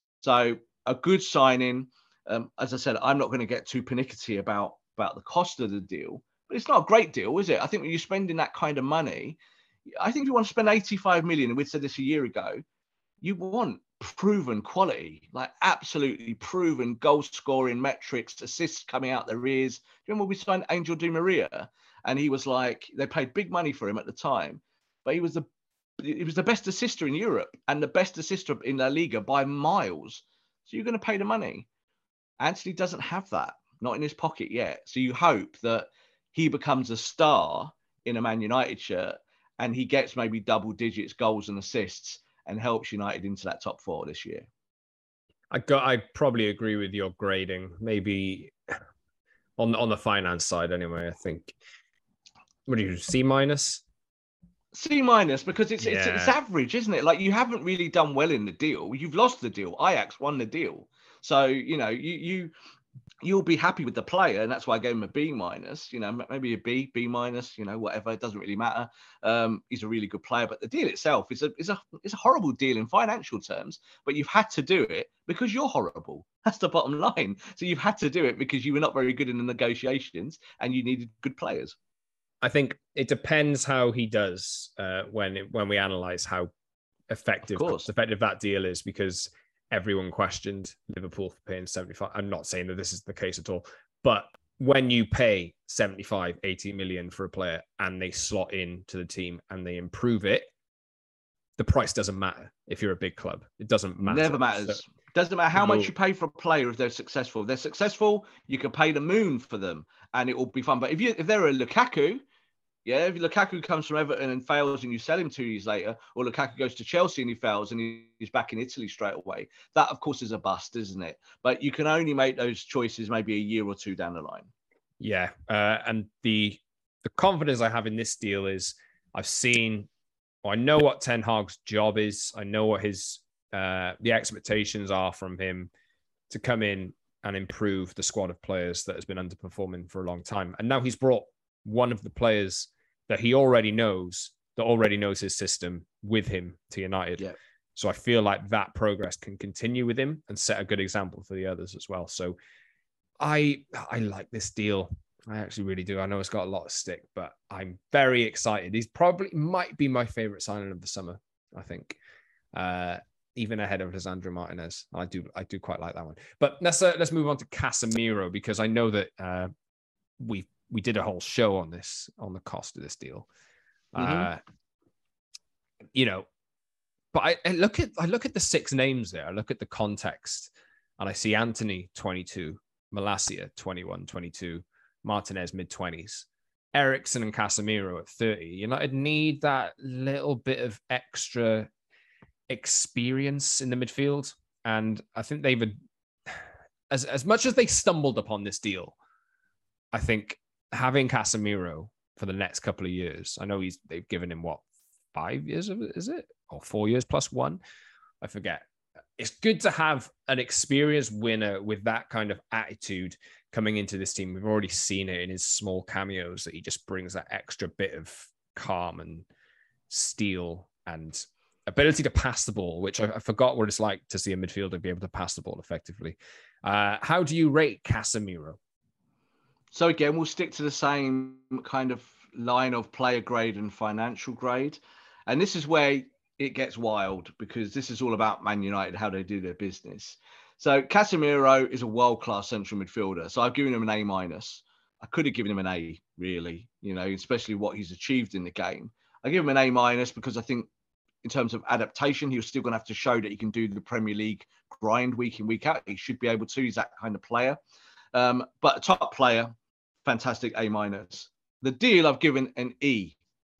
So a good signing. Um, as I said, I'm not going to get too pernickety about, about the cost of the deal, but it's not a great deal, is it? I think when you're spending that kind of money, I think if you want to spend eighty-five million, and we said this a year ago, you want proven quality, like absolutely proven goal scoring metrics, assists coming out their ears. Do you remember we signed Angel Di Maria and he was like, they paid big money for him at the time, but he was the He was the best assister in Europe and the best assister in La Liga by miles. So you're going to pay the money. Antony doesn't have that, not in his pocket yet. So you hope that he becomes a star in a Man United shirt and he gets maybe double digits goals and assists and helps United into that top four this year. I got. I probably agree with your grading. Maybe on on the finance side, anyway. I think. What do you C minus? C minus because it's, yeah. it's it's average, isn't it? Like you haven't really done well in the deal. You've lost the deal. Ajax won the deal, so you know you you you'll be happy with the player, and that's why I gave him a B minus. You know, maybe a B, B minus. You know, whatever. It doesn't really matter. Um, he's a really good player, but the deal itself is a is a is a horrible deal in financial terms. But you've had to do it because you're horrible. That's the bottom line. So you've had to do it because you were not very good in the negotiations, and you needed good players. I think it depends how he does uh, when it, when we analyze how effective effective that deal is, because everyone questioned Liverpool for paying seventy-five. I'm not saying that this is the case at all, but when you pay seventy-five, eighty million for a player and they slot in to the team and they improve it, the price doesn't matter if you're a big club. It doesn't matter. Never matters. So, doesn't matter how much you pay for a player if they're successful. If they're successful, you can pay the moon for them and it will be fun. But if you if they're a Lukaku, yeah, if Lukaku comes from Everton and fails and you sell him two years later, or Lukaku goes to Chelsea and he fails and he's back in Italy straight away, that, of course, is a bust, isn't it? But you can only make those choices maybe a year or two down the line. Yeah, uh, and the the confidence I have in this deal is I've seen, well, I know what Ten Hag's job is. I know what his uh, the expectations are from him to come in and improve the squad of players that has been underperforming for a long time. And now he's brought one of the players that he already knows, that already knows his system with him to United. Yeah. So I feel like that progress can continue with him and set a good example for the others as well. So I I like this deal. I actually really do. I know it's got a lot of stick, but I'm very excited. He's probably might be my favorite signing of the summer, I think. Uh, even ahead of Lisandro Martinez. I do I do quite like that one. But let's uh, let's move on to Casemiro, because I know that uh, we we did a whole show on this, on the cost of this deal. Mm-hmm. Uh, you know, but I, I look at I look at the six names there. I look at the context, and I see Antony twenty-two, Malacia twenty-one, twenty-two, Martinez mid twenties, Eriksen and Casemiro at thirty. United need that little bit of extra experience in the midfield, and I think they've as as much as they stumbled upon this deal, I think having Casemiro for the next couple of years, I know he's they've given him what five years of it, is it, or four years plus one? I forget. It's good to have an experienced winner with that kind of attitude coming into this team. We've already seen it in his small cameos that he just brings that extra bit of calm and steel and ability to pass the ball, which I, I forgot what it's like to see a midfielder be able to pass the ball effectively. Uh, how do you rate Casemiro? So again, we'll stick to the same kind of line of player grade and financial grade. And this is where it gets wild, because this is all about Man United, how they do their business. So Casemiro is a world-class central midfielder. So I've given him an A minus. I could have given him an A, really, you know, especially what he's achieved in the game. I give him an A minus because I think in terms of adaptation, he was still going to have to show that he can do the Premier League grind week in, week out. He should be able to. He's that kind of player. Um, but a top player, fantastic A minus. The deal I've given an E.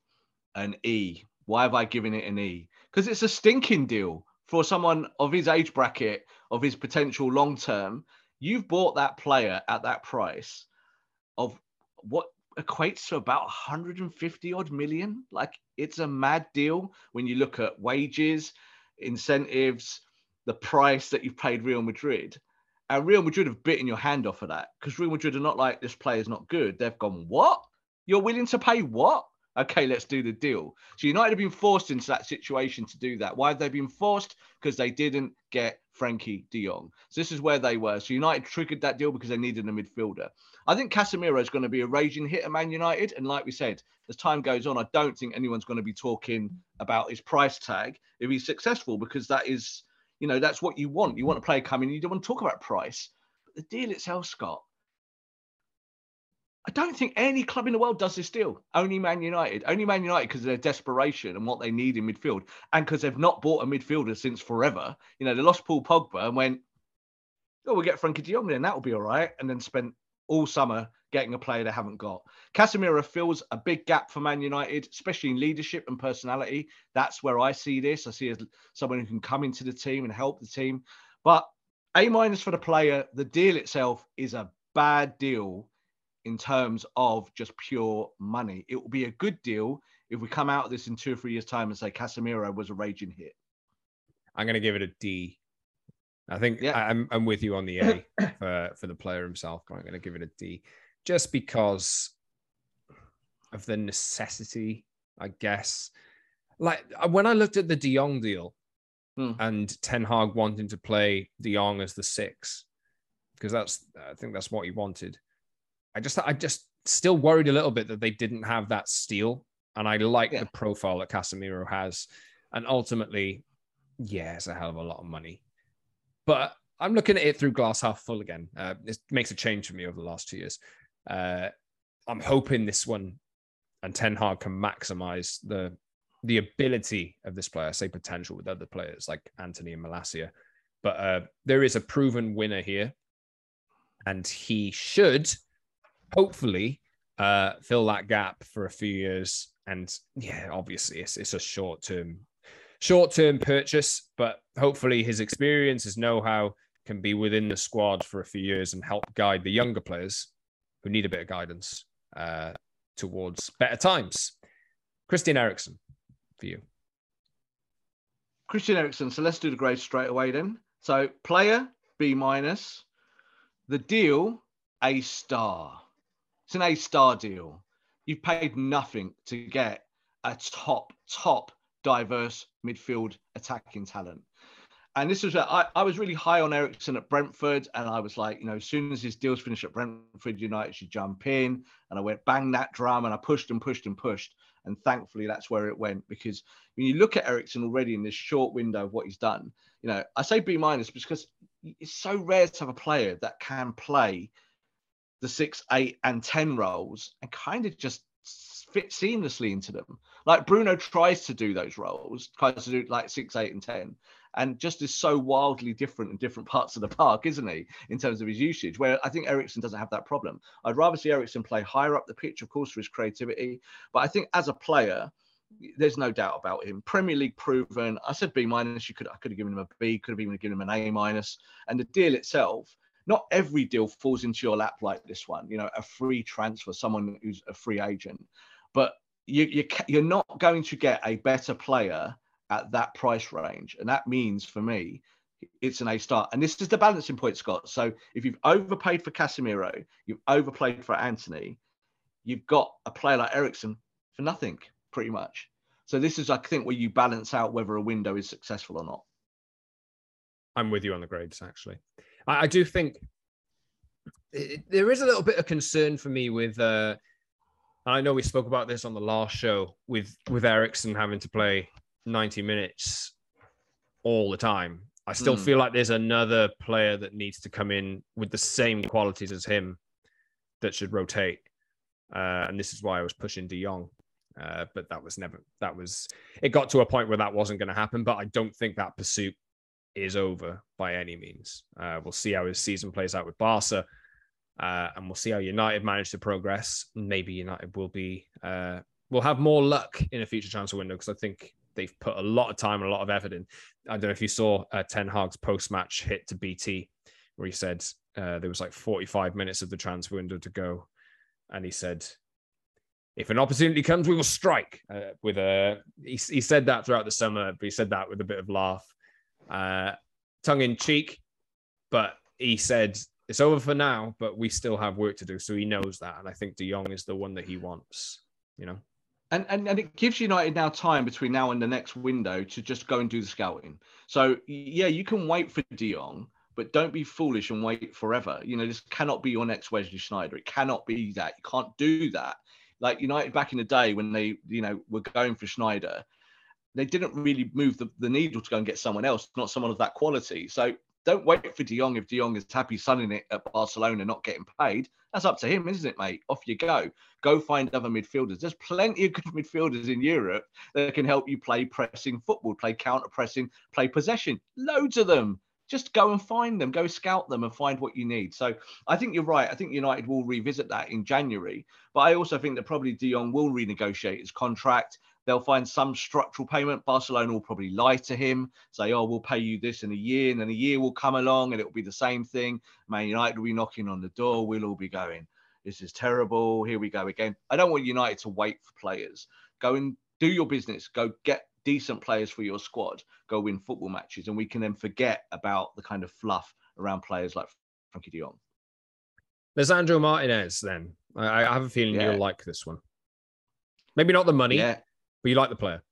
An E. Why have I given it an E? Because it's a stinking deal for someone of his age bracket, of his potential long term. You've bought that player at that price of what equates to about one hundred fifty odd million. Like, it's a mad deal when you look at wages, incentives, the price that you've paid Real Madrid. And Real Madrid have bitten your hand off of that, because Real Madrid are not like, this player's not good. They've gone, what? You're willing to pay what? Okay, let's do the deal. So United have been forced into that situation to do that. Why have they been forced? Because they didn't get Frankie de Jong. So this is where they were. So United triggered that deal because they needed a midfielder. I think Casemiro is going to be a raging hit at Man United. And like we said, as time goes on, I don't think anyone's going to be talking about his price tag if he's successful, because that is, you know, that's what you want. You want a player coming, you don't want to talk about price. But the deal itself, Scott, I don't think any club in the world does this deal. Only Man United. Only Man United because of their desperation and what they need in midfield. And because they've not bought a midfielder since forever. You know, they lost Paul Pogba and went, oh, we'll get Frankie de Jong then. That'll be all right. And then spent all summer getting a player they haven't got. Casemiro fills a big gap for Man United, especially in leadership and personality. That's where I see this. I see as someone who can come into the team and help the team. But A minus for the player. The deal itself is a bad deal in terms of just pure money. It will be a good deal if we come out of this in two or three years' time and say Casemiro was a raging hit. I'm going to give it a D. I think yeah. I'm, I'm with you on the A for, for the player himself, but I'm going to give it a D just because of the necessity, I guess. Like when I looked at the De Jong deal hmm. and Ten Hag wanting to play De Jong as the six, because that's, I think that's what he wanted. I just, I just still worried a little bit that they didn't have that steal. And I like yeah. the profile that Casemiro has. And ultimately, yeah, it's a hell of a lot of money. But I'm looking at it through glass half full again. Uh, it makes a change for me over the last two years. Uh, I'm hoping this one and Ten Hag can maximize the the ability of this player, say potential with other players like Antony and Malacia. But uh, there is a proven winner here. And he should hopefully uh, fill that gap for a few years. And yeah, obviously it's, it's a short-term short-term purchase, but hopefully his experience, his know-how can be within the squad for a few years and help guide the younger players who need a bit of guidance uh, towards better times. Christian Eriksen, for you. Christian Eriksen. So let's do the grade straight away then. So player, B minus. The deal, A star. It's an A star deal. You've paid nothing to get a top, top diverse midfield attacking talent. And this was, I, I was really high on Eriksen at Brentford. And I was like, you know, as soon as his deal's finished at Brentford, United should jump in. And I went bang that drum and I pushed and pushed and pushed. And thankfully, that's where it went. Because when you look at Eriksen already in this short window of what he's done, you know, I say B minus because it's so rare to have a player that can play the six, eight, and ten roles and kind of just fit seamlessly into them. Like Bruno tries to do those roles, tries to do like six, eight, and ten, and just is so wildly different in different parts of the park, isn't he, in terms of his usage, where I think Eriksen doesn't have that problem. I'd rather see Eriksen play higher up the pitch, of course, for his creativity. But I think as a player, there's no doubt about him. Premier League proven. I said B minus. You could, I could have given him a B, could have even given him an A minus. And the deal itself, not every deal falls into your lap like this one. You know, a free transfer, someone who's a free agent. But you, you, you're not going to get a better player at that price range. And that means, for me, it's an A star. And this is the balancing point, Scott. So if you've overpaid for Casemiro, you've overpaid for Antony, you've got a player like Eriksen for nothing, pretty much. So this is, I think, where you balance out whether a window is successful or not. I'm with you on the grades, actually. I, I do think it, there is a little bit of concern for me with... Uh, I know we spoke about this on the last show with, with Eriksen having to play ninety minutes all the time. I still mm. feel like there's another player that needs to come in with the same qualities as him that should rotate. Uh, and this is why I was pushing De Jong. Uh, but that was never, that was, it got to a point where that wasn't going to happen. But I don't think that pursuit is over by any means. Uh, we'll see how his season plays out with Barca. Uh, and we'll see how United manage to progress. Maybe United will be, uh, will have more luck in a future transfer window because I think they've put a lot of time and a lot of effort in. I don't know if you saw uh, Ten Hag's post-match hit to B T where he said uh, there was like forty-five minutes of the transfer window to go. And he said, if an opportunity comes, we will strike. Uh, with a, he, he said that throughout the summer, but he said that with a bit of laugh, uh, tongue in cheek. But he said, it's over for now, but we still have work to do. So he knows that. And I think De Jong is the one that he wants, you know? And, and and it gives United now time between now and the next window to just go and do the scouting. So, yeah, you can wait for De Jong, but don't be foolish and wait forever. You know, this cannot be your next Wesley Sneijder. It cannot be that. You can't do that. Like United back in the day when they, you know, were going for Sneijder, they didn't really move the, the needle to go and get someone else, not someone of that quality. So don't wait for De Jong if De Jong is happy sunning it at Barcelona, not getting paid. That's up to him, isn't it, mate? Off you go. Go find other midfielders. There's plenty of good midfielders in Europe that can help you play pressing football, play counter-pressing, play possession. Loads of them. Just go and find them, go scout them and find what you need. So I think you're right. I think United will revisit that in January. But I also think that probably De Jong will renegotiate his contract. They'll find some structural payment. Barcelona will probably lie to him, say, oh, we'll pay you this in a year. And then a year will come along and it'll be the same thing. Man United will be knocking on the door. We'll all be going, this is terrible. Here we go again. I don't want United to wait for players. Go and do your business. Go get decent players for your squad. Go win football matches. And we can then forget about the kind of fluff around players like Frankie de Jong. Lisandro Martinez, then. I, I have a feeling Yeah. you'll like this one. Maybe not the money, Yeah. but you like the player.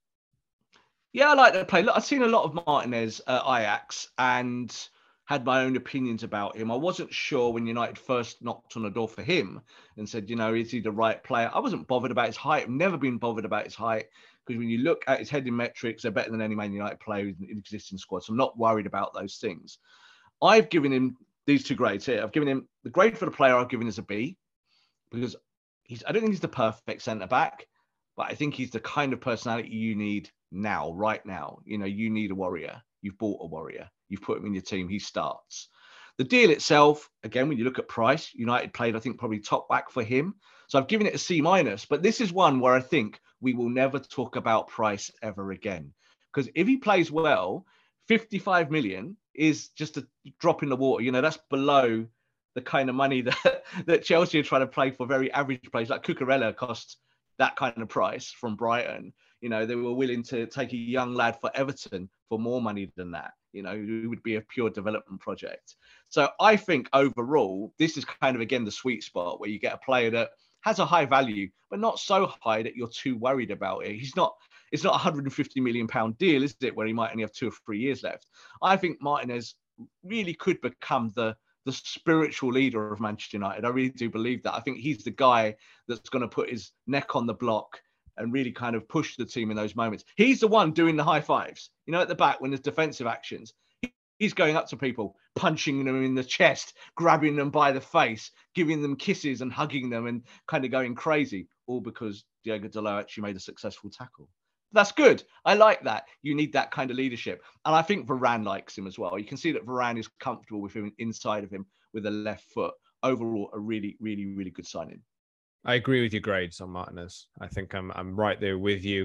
Yeah, I like the play. Look, I've seen a lot of Martinez at Ajax and had my own opinions about him. I wasn't sure when United first knocked on the door for him and said, you know, is he the right player? I wasn't bothered about his height. I've never been bothered about his height because when you look at his heading metrics, they're better than any Man United player in the existing squad. So I'm not worried about those things. I've given him these two grades here. I've given him the grade for the player I've given as a B because he's, I don't think he's the perfect centre back, but I think he's the kind of personality you need now, right now. You know, you need a warrior. You've bought a warrior. You've put him in your team. He starts. The deal itself, again, when you look at price, United played, I think, probably top back for him. So I've given it a C minus. But this is one where I think we will never talk about price ever again. Because if he plays well, fifty-five million is just a drop in the water. You know, that's below the kind of money that, that Chelsea are trying to play for very average players. Like Cucurella cost that kind of price from Brighton. You know, they were willing to take a young lad for Everton for more money than that. You know, it would be a pure development project. So I think overall, this is kind of, again, the sweet spot where you get a player that has a high value, but not so high that you're too worried about it. He's not, it's not a one hundred fifty million pound deal, is it? Where he might only have two or three years left. I think Martinez really could become the, the spiritual leader of Manchester United. I really do believe that. I think he's the guy that's going to put his neck on the block and really kind of push the team in those moments. He's the one doing the high fives, you know, at the back when there's defensive actions. He's going up to people, punching them in the chest, grabbing them by the face, giving them kisses and hugging them and kind of going crazy, all because Diogo Dalot actually made a successful tackle. That's good. I like that. You need that kind of leadership. And I think Varane likes him as well. You can see that Varane is comfortable with him inside of him with a left foot. Overall, a really, really, really good signing. I agree with your grades on Martinez. I think I'm I'm right there with you.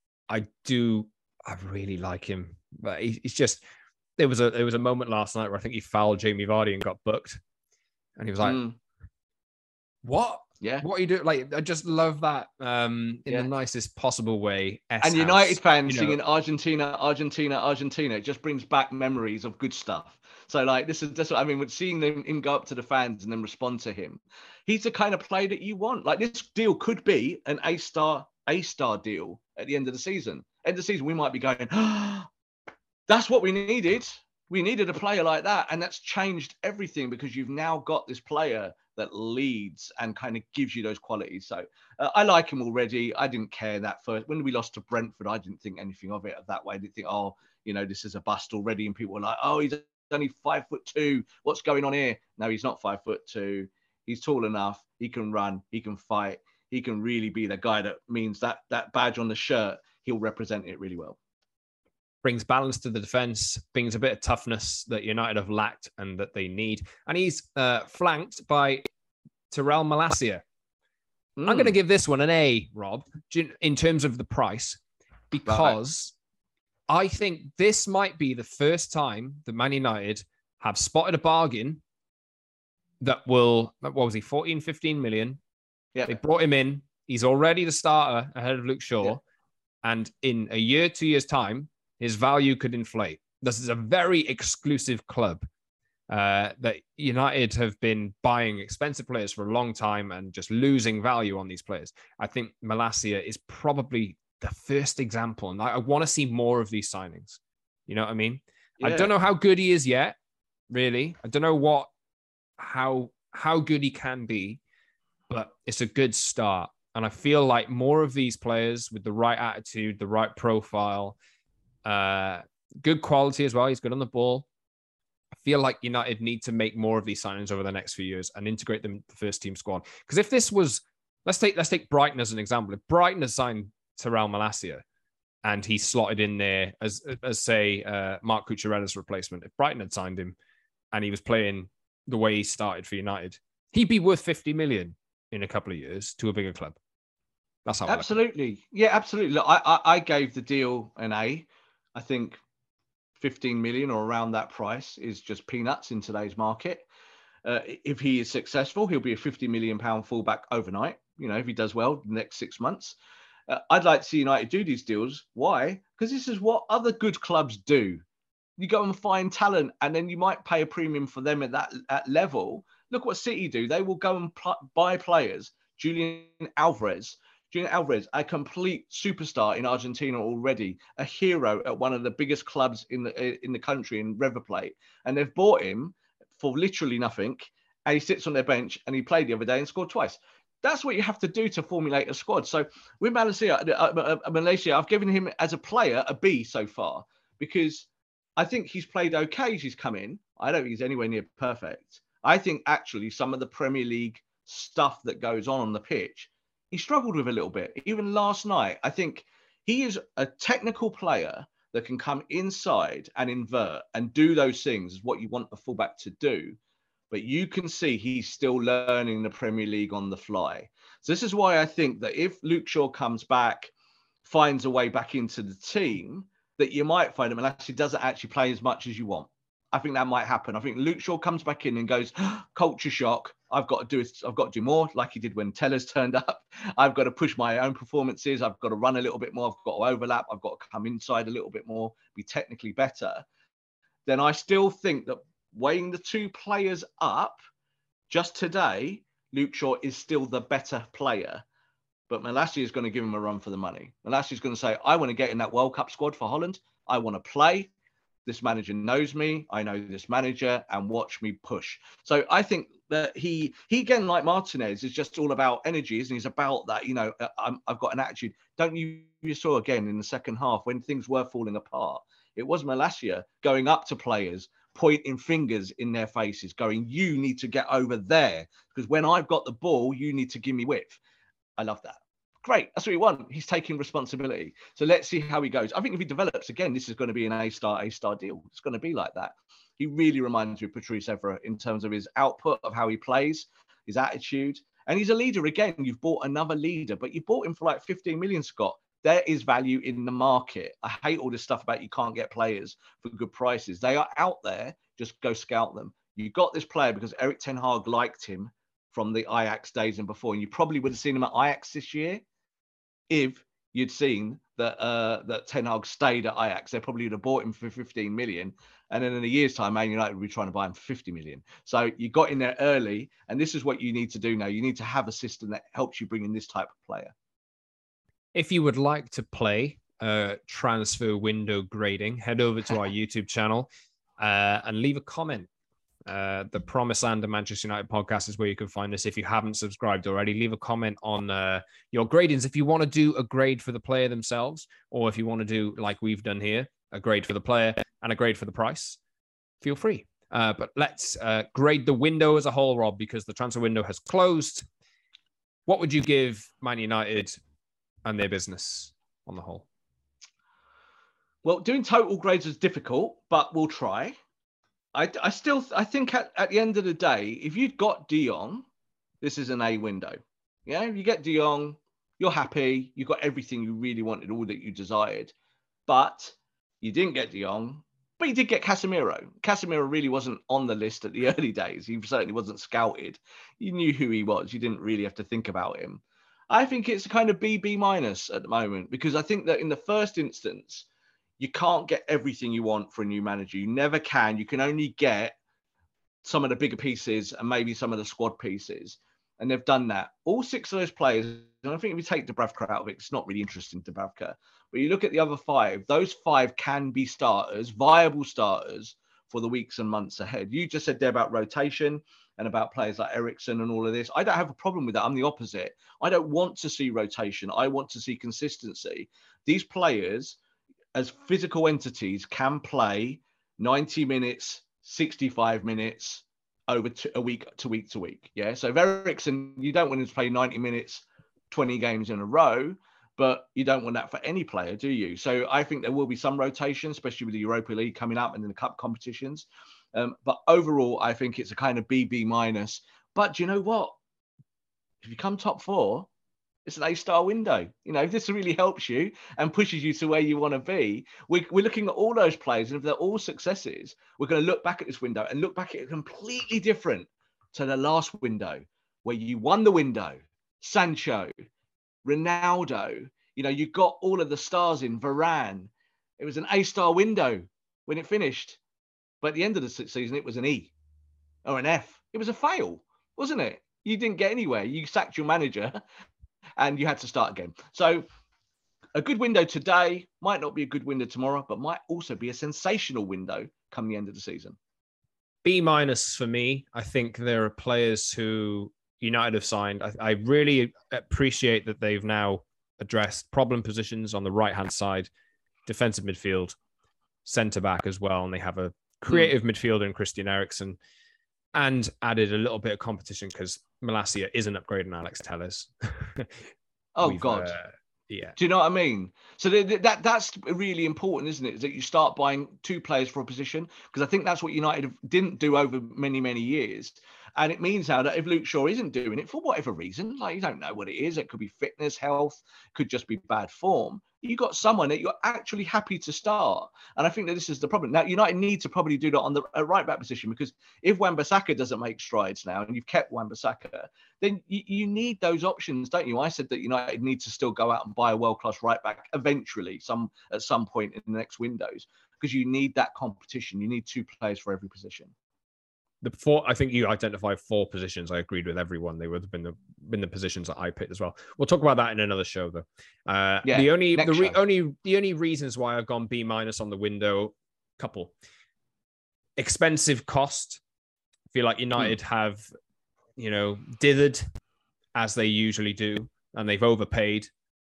I do. I really like him, but he, he's just. There was a there was a moment last night where I think he fouled Jamie Vardy and got booked, and he was like, mm. "What? Yeah, what are you doing?" Like, I just love that um, in yeah. the nicest possible way. S-house, and United fans you know. singing Argentina, Argentina, Argentina. It just brings back memories of good stuff. So, like, this is this. What I mean, with seeing them him go up to the fans and then respond to him, he's the kind of player that you want. Like, this deal could be an A star, A star deal at the end of the season. End of the season, we might be going, oh, that's what we needed. We needed a player like that. And that's changed everything because you've now got this player that leads and kind of gives you those qualities. So uh, I like him already. I didn't care that first. When we lost to Brentford, I didn't think anything of it that way. I didn't think, oh, you know, this is a bust already. And people were like, oh, he's only five foot two. What's going on here? No, he's not five foot two. He's tall enough. He can run. He can fight. He can really be the guy that means that that badge on the shirt, he'll represent it really well. Brings balance to the defense, brings a bit of toughness that United have lacked and that they need. And he's uh, flanked by Tyrell Malacia. Mm. I'm going to give this one an A, Rob, in terms of the price, because right. I think this might be the first time that Man United have spotted a bargain that will, what was he, fourteen, fifteen million? Yeah. They brought him in. He's already the starter ahead of Luke Shaw. Yeah. And in a year, two years' time, his value could inflate. This is a very exclusive club uh, that United have been buying expensive players for a long time and just losing value on these players. I think Malacia is probably the first example. And I, I want to see more of these signings. You know what I mean? Yeah. I don't know how good he is yet, really. I don't know what, how, how good he can be, but it's a good start. And I feel like more of these players with the right attitude, the right profile, Uh, good quality as well. He's good on the ball. I feel like United need to make more of these signings over the next few years and integrate them into the first team squad. Because if this was, let's take let's take Brighton as an example. If Brighton has signed Terrell Malacia and he slotted in there as, as say, uh, Mark Cucurella's replacement, if Brighton had signed him and he was playing the way he started for United, he'd be worth fifty million in a couple of years to a bigger club. That's how absolutely. Yeah, absolutely. Look, I, I I gave the deal an A. I think fifteen million or around that price is just peanuts in today's market. Uh, if he is successful, he'll be a fifty million pound fullback overnight. You know, if he does well the next six months. Uh, I'd like to see United do these deals. Why? Because this is what other good clubs do. You go and find talent, and then you might pay a premium for them at that at level. Look what City do. They will go and pl- buy players. Julian Alvarez. Julian Alvarez, a complete superstar in Argentina already, a hero at one of the biggest clubs in the in the country in River Plate. And they've bought him for literally nothing. And he sits on their bench, and he played the other day and scored twice. That's what you have to do to formulate a squad. So with Malacia, uh, uh, Malaysia, I've given him as a player a B so far, because I think he's played okay as he's come in. I don't think he's anywhere near perfect. I think actually some of the Premier League stuff that goes on on the pitch, he struggled with a little bit. Even last night, I think he is a technical player that can come inside and invert and do those things, what you want a fullback to do. But you can see he's still learning the Premier League on the fly. So this is why I think that if Luke Shaw comes back, finds a way back into the team, that you might find him and actually doesn't actually play as much as you want. I think that might happen. I think Luke Shaw comes back in and goes, culture shock. I've got to do it. I've got to do more, like he did when Tellers turned up. I've got to push my own performances. I've got to run a little bit more. I've got to overlap. I've got to come inside a little bit more, be technically better. Then I still think that weighing the two players up, just today, Luke Shaw is still the better player. But Malacia is going to give him a run for the money. Malacia is going to say, I want to get in that World Cup squad for Holland. I want to play. This manager knows me. I know this manager, and watch me push. So I think that he, he again, like Martinez, is just all about energy, isn't he? He's about that, you know, I'm, I've got an attitude. Don't you, you saw again in the second half when things were falling apart, it was Malacia going up to players, pointing fingers in their faces, going, you need to get over there. Because when I've got the ball, you need to give me width. I love that. Great. That's what he wants. He's taking responsibility. So let's see how he goes. I think if he develops again, this is going to be an A-star, A-star deal. It's going to be like that. He really reminds me of Patrice Evra in terms of his output, of how he plays, his attitude. And he's a leader. Again, you've bought another leader, but you bought him for like fifteen million, Scott. There is value in the market. I hate all this stuff about you can't get players for good prices. They are out there. Just go scout them. You got this player because Erik ten Hag liked him from the Ajax days and before. And you probably would have seen him at Ajax this year if you'd seen that uh, that Ten Hag stayed at Ajax. They probably would have bought him for fifteen million. And then in a year's time, Man United would be trying to buy him for fifty million. So you got in there early. And this is what you need to do now. You need to have a system that helps you bring in this type of player. If you would like to play uh, transfer window grading, head over to our YouTube channel uh, and leave a comment. Uh, the Promised Land of Manchester United podcast is where you can find us. If you haven't subscribed already, leave a comment on uh, your gradings. If you want to do a grade for the player themselves, or if you want to do like we've done here, a grade for the player and a grade for the price, feel free. Uh, but let's uh, grade the window as a whole, Rob, because the transfer window has closed. What would you give Man United and their business on the whole? Well, doing total grades is difficult, but we'll try. I, I still, I think at, at the end of the day, if you've got De Jong, this is an A window. Yeah, if you get De Jong, you're happy. You've got everything you really wanted, all that you desired. But you didn't get De Jong, but you did get Casemiro. Casemiro really wasn't on the list at the early days. He certainly wasn't scouted. You knew who he was. You didn't really have to think about him. I think it's a kind of B, B minus at the moment, because I think that in the first instance, you can't get everything you want for a new manager. You never can. You can only get some of the bigger pieces and maybe some of the squad pieces. And they've done that. All six of those players, and I think if you take Dubravka out of it, it's not really interesting, Dubravka. But you look at the other five, those five can be starters, viable starters for the weeks and months ahead. You just said there about rotation and about players like Eriksen and all of this. I don't have a problem with that. I'm the opposite. I don't want to see rotation. I want to see consistency. These players, as physical entities, can play ninety minutes, sixty-five minutes over to a week to week to week. Yeah. So if Eriksen, you don't want him to play ninety minutes, twenty games in a row, but you don't want that for any player, do you? So I think there will be some rotation, especially with the Europa League coming up and then the cup competitions. Um, but overall, I think it's a kind of B B minus. But do you know what? If you come top four, it's an A-star window. You know, if this really helps you and pushes you to where you want to be, we, we're looking at all those players, and if they're all successes, we're going to look back at this window and look back at it completely different to the last window, where you won the window. Sancho, Ronaldo, you know, you got all of the stars in, Varane. It was an A-star window when it finished. But at the end of the season, it was an E or an F. It was a fail, wasn't it? You didn't get anywhere. You sacked your manager and you had to start again. So a good window today might not be a good window tomorrow, but might also be a sensational window come the end of the season. B minus for me. I think there are players who United have signed. I, I really appreciate that they've now addressed problem positions on the right-hand side, defensive midfield, centre-back as well, and they have a creative mm. midfielder in Christian Eriksen, and added a little bit of competition because Malacia isn't upgrading Alex Telles. Oh, God. Uh, yeah. Do you know what I mean? So that, that that's really important, isn't it? Is that you start buying two players for a position? Because I think that's what United didn't do over many, many years. And it means now that if Luke Shaw isn't doing it for whatever reason, like you don't know what it is, it could be fitness, health, could just be bad form. You got someone that you're actually happy to start. And I think that this is the problem. Now, United need to probably do that on the right back position, because if Wan-Bissaka doesn't make strides now and you've kept Wan-Bissaka, then you, you need those options, don't you? I said that United need to still go out and buy a world-class right back eventually, some at some point in the next windows, because you need that competition. You need two players for every position. The four, I think you identified four positions. I agreed with everyone. They would have been the been the positions that I picked as well. We'll talk about that in another show, though. Uh, yeah, the only the re, only the only reasons why I've gone B minus on the window, couple expensive cost. I feel like United hmm. have, you know, dithered as they usually do, and they've overpaid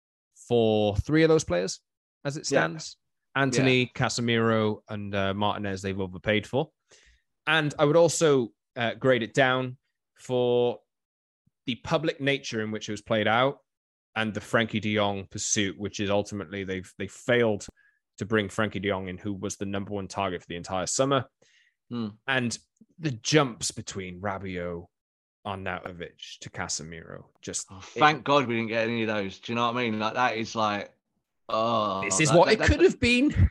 for three of those players as it stands. Yeah. Anthony, yeah. Casemiro, and uh, Martinez. They've overpaid for. And I would also uh, grade it down for the public nature in which it was played out and the Frankie de Jong pursuit, which is ultimately they've they failed to bring Frankie de Jong in, who was the number one target for the entire summer. Mm. And the jumps between Rabiot, Arnautovic to Casemiro, just oh, thank it, God we didn't get any of those. Do you know what I mean? Like that is like, oh, this is that, what that, it that, could have been.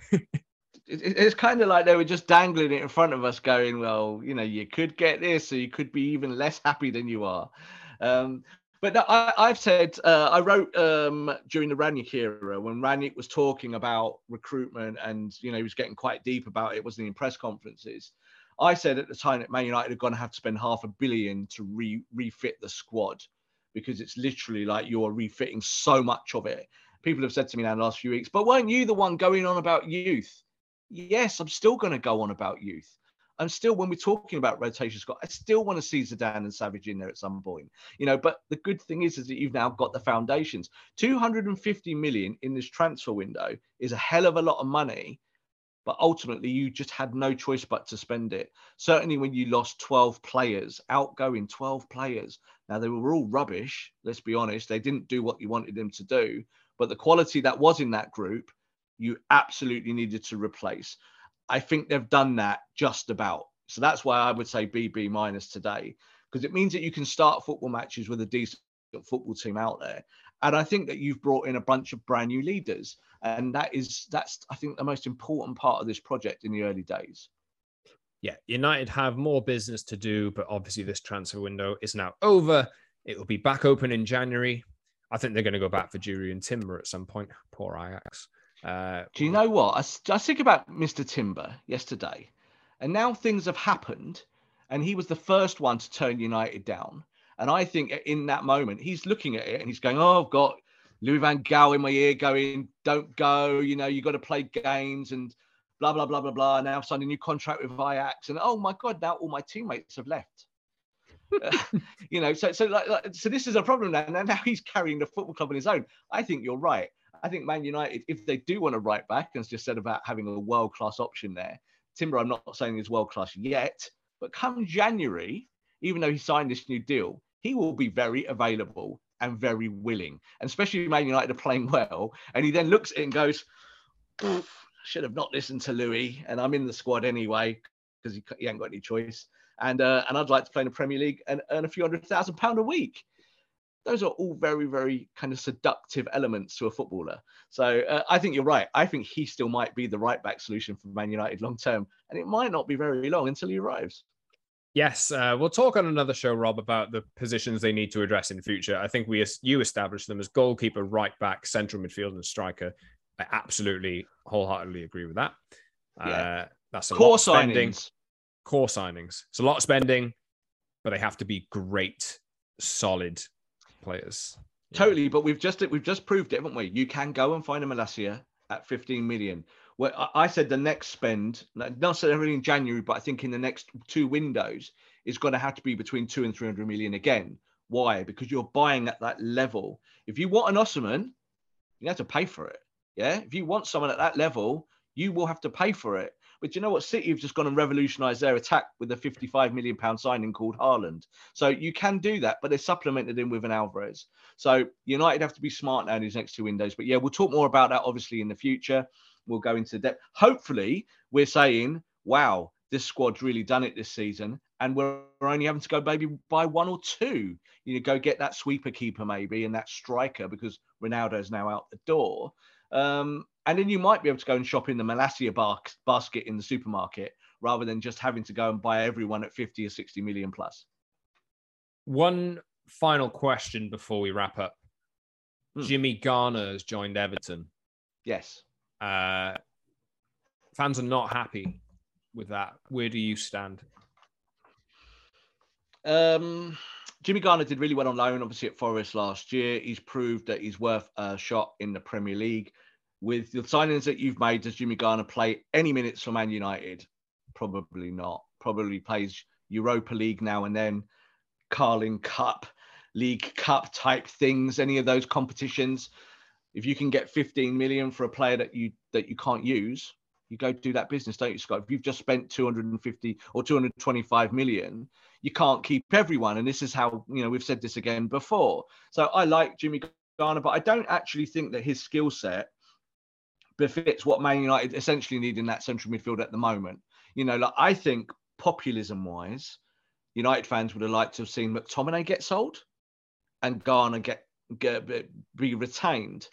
It's kind of like they were just dangling it in front of us going, well, you know, you could get this, or you could be even less happy than you are. Um, but no, I, I've said, uh, I wrote um, during the Rangnick era, when Rangnick was talking about recruitment and, you know, he was getting quite deep about it, wasn't he, in press conferences. I said at the time that Man United are going to have to spend half a billion to re- refit the squad, because it's literally like you're refitting so much of it. People have said to me now in the last few weeks, but weren't you the one going on about youth? Yes, I'm still going to go on about youth. I'm still, when we're talking about rotation squad, I still want to see Zidane and Savage in there at some point, you know. But the good thing is, is that you've now got the foundations. two hundred fifty million in this transfer window is a hell of a lot of money, but ultimately you just had no choice but to spend it. Certainly when you lost twelve players, outgoing twelve players. Now they were all rubbish. Let's be honest. They didn't do what you wanted them to do, but the quality that was in that group, you absolutely needed to replace. I think they've done that just about. So that's why I would say B, B minus today, because it means that you can start football matches with a decent football team out there. And I think that you've brought in a bunch of brand new leaders. And that is, that's, I think, the most important part of this project in the early days. Yeah, United have more business to do, but obviously this transfer window is now over. It will be back open in January. I think they're going to go back for Jurrien Timber at some point. Poor Ajax. Uh, Do you know what? I, I think about Mister Timber yesterday, and now things have happened, and he was the first one to turn United down. And I think in that moment, he's looking at it and he's going, oh, I've got Louis van Gaal in my ear going, don't go, you know, you got to play games and blah, blah, blah, blah, blah. Now I've signed a new contract with Ajax, and oh my God, now all my teammates have left. uh, you know, so so like, like so this is a problem now. And now he's carrying the football club on his own. I think you're right. I think Man United, if they do want to right back, and it's just said about having a world-class option there, Timber, I'm not saying is world class yet, but come January, even though he signed this new deal, he will be very available and very willing. And especially Man United are playing well. And he then looks at it and goes, should have not listened to Louis. And I'm in the squad anyway, because he, he ain't got any choice. And uh, and I'd like to play in the Premier League and earn a few hundred thousand pounds a week. Those are all very, very kind of seductive elements to a footballer. So uh, I think you're right. I think he still might be the right back solution for Man United long term. And it might not be very long until he arrives. Yes, uh, we'll talk on another show, Rob, about the positions they need to address in the future. I think we you established them as goalkeeper, right back, central midfield, and striker. I absolutely wholeheartedly agree with that. Yeah. Uh, that's a core lot of spending. Signings. Core signings. It's a lot of spending, but they have to be great, solid players. Totally, but we've just we've just proved it, haven't we? You can go and find a Malacia at fifteen million. Well, I said the next spend, not necessarily in January, but I think in the next two windows, is going to have to be between two and three hundred million again. Why? Because you're buying at that level. If you want an Osimhen, you have to pay for it. Yeah. If you want someone at that level, you will have to pay for it. But you know what? City have just gone and revolutionised their attack with a fifty-five million pound signing called Haaland. So you can do that, but they're supplemented in with an Alvarez. So United have to be smart now in these next two windows. But yeah, we'll talk more about that obviously in the future. We'll go into depth. Hopefully, we're saying, wow, this squad's really done it this season. And we're only having to go maybe buy one or two. You know, go get that sweeper keeper maybe and that striker because Ronaldo is now out the door. Um, and then you might be able to go and shop in the Malacia bar- basket in the supermarket rather than just having to go and buy everyone at fifty or sixty million plus. One final question before we wrap up. Hmm. Jimmy Garner has joined Everton. Yes. Uh, fans are not happy with that. Where do you stand? Um, Jimmy Garner did really well on loan, obviously at Forest last year. He's proved that he's worth a shot in the Premier League. With the signings that you've made, does Jimmy Garner play any minutes for Man United? Probably not. Probably plays Europa League now and then, Carling Cup, League Cup type things, any of those competitions. If you can get fifteen million for a player that you that you can't use, you go do that business, don't you, Scott? If you've just spent two hundred fifty or two hundred twenty-five million, you can't keep everyone. And this is how, you know, we've said this again before. So I like Jimmy Garner, but I don't actually think that his skill set befits what Man United essentially need in that central midfield at the moment. You know, like I think populism wise, United fans would have liked to have seen McTominay get sold and Garner get, get be retained.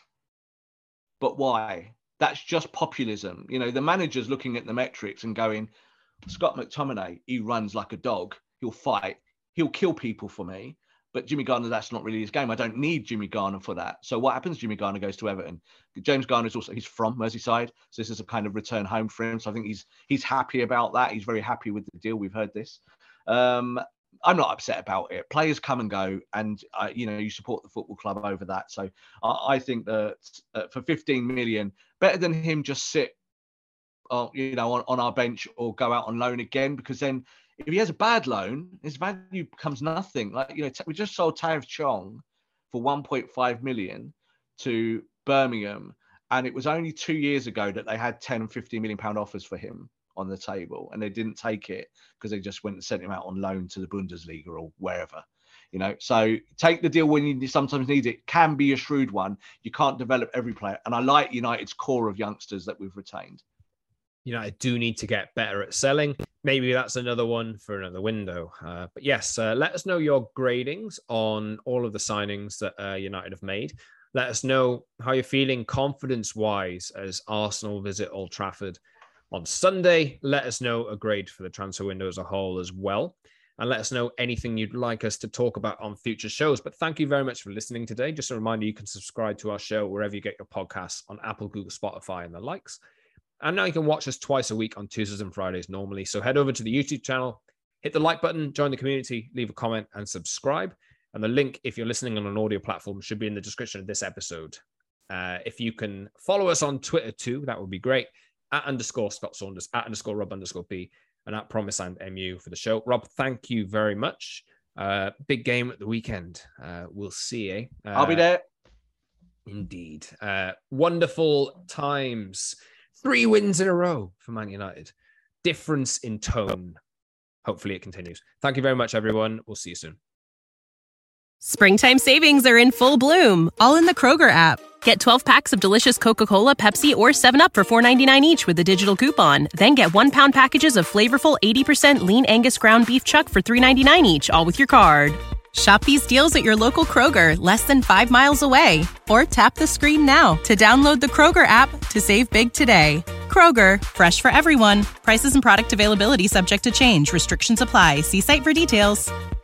But why? That's just populism. You know, the manager's looking at the metrics and going, Scott McTominay, he runs like a dog. He'll fight. He'll kill people for me. But Jimmy Garner, that's not really his game. I don't need Jimmy Garner for that. So what happens? Jimmy Garner goes to Everton. James Garner is also, he's from Merseyside. So this is a kind of return home for him. So I think he's he's happy about that. He's very happy with the deal. We've heard this. Um, I'm not upset about it. Players come and go, and uh, you know, you support the football club over that. So I, I think that uh, for fifteen million, better than him just sit, uh, you know, on, on our bench or go out on loan again. Because then, if he has a bad loan, his value becomes nothing. Like you know, we just sold Tav Chong for one point five million to Birmingham, and it was only two years ago that they had ten and fifteen million pound offers for him on the table, and they didn't take it because they just went and sent him out on loan to the Bundesliga or wherever, you know. So take the deal when you sometimes need it. Can be a shrewd one. You can't develop every player, and I like United's core of youngsters that we've retained. United do need to get better at selling. Maybe that's another one for another window. Uh, but yes, uh, let us know your gradings on all of the signings that uh, United have made. Let us know how you're feeling confidence-wise as Arsenal visit Old Trafford on Sunday. Let us know a grade for the transfer window as a whole as well. And let us know anything you'd like us to talk about on future shows. But thank you very much for listening today. Just a reminder, you can subscribe to our show wherever you get your podcasts on Apple, Google, Spotify, and the likes. And now you can watch us twice a week on Tuesdays and Fridays normally. So head over to the YouTube channel, hit the like button, join the community, leave a comment, and subscribe. And the link, if you're listening on an audio platform, should be in the description of this episode. Uh, if you can follow us on Twitter too, that would be great. At underscore Scott Saunders, at underscore Rob underscore B, and at Promise and M U for the show. Rob, thank you very much. Uh, big game at the weekend. Uh, we'll see you. Uh, I'll be there. Indeed. Uh, wonderful times. Three wins in a row for Man United. difference in tone. Hopefully it continues. Thank you very much, everyone. We'll see you soon. Springtime savings are in full bloom, all in the Kroger app. Get twelve packs of delicious Coca-Cola, Pepsi, or seven up for four ninety-nine each with a digital coupon. Then get one pound packages of flavorful eighty percent lean Angus ground beef chuck for three ninety-nine each, all with your card. Shop these deals at your local Kroger, less than five miles away. Or tap the screen now to download the Kroger app to save big today. Kroger, fresh for everyone. Prices and product availability subject to change. Restrictions apply. See site for details.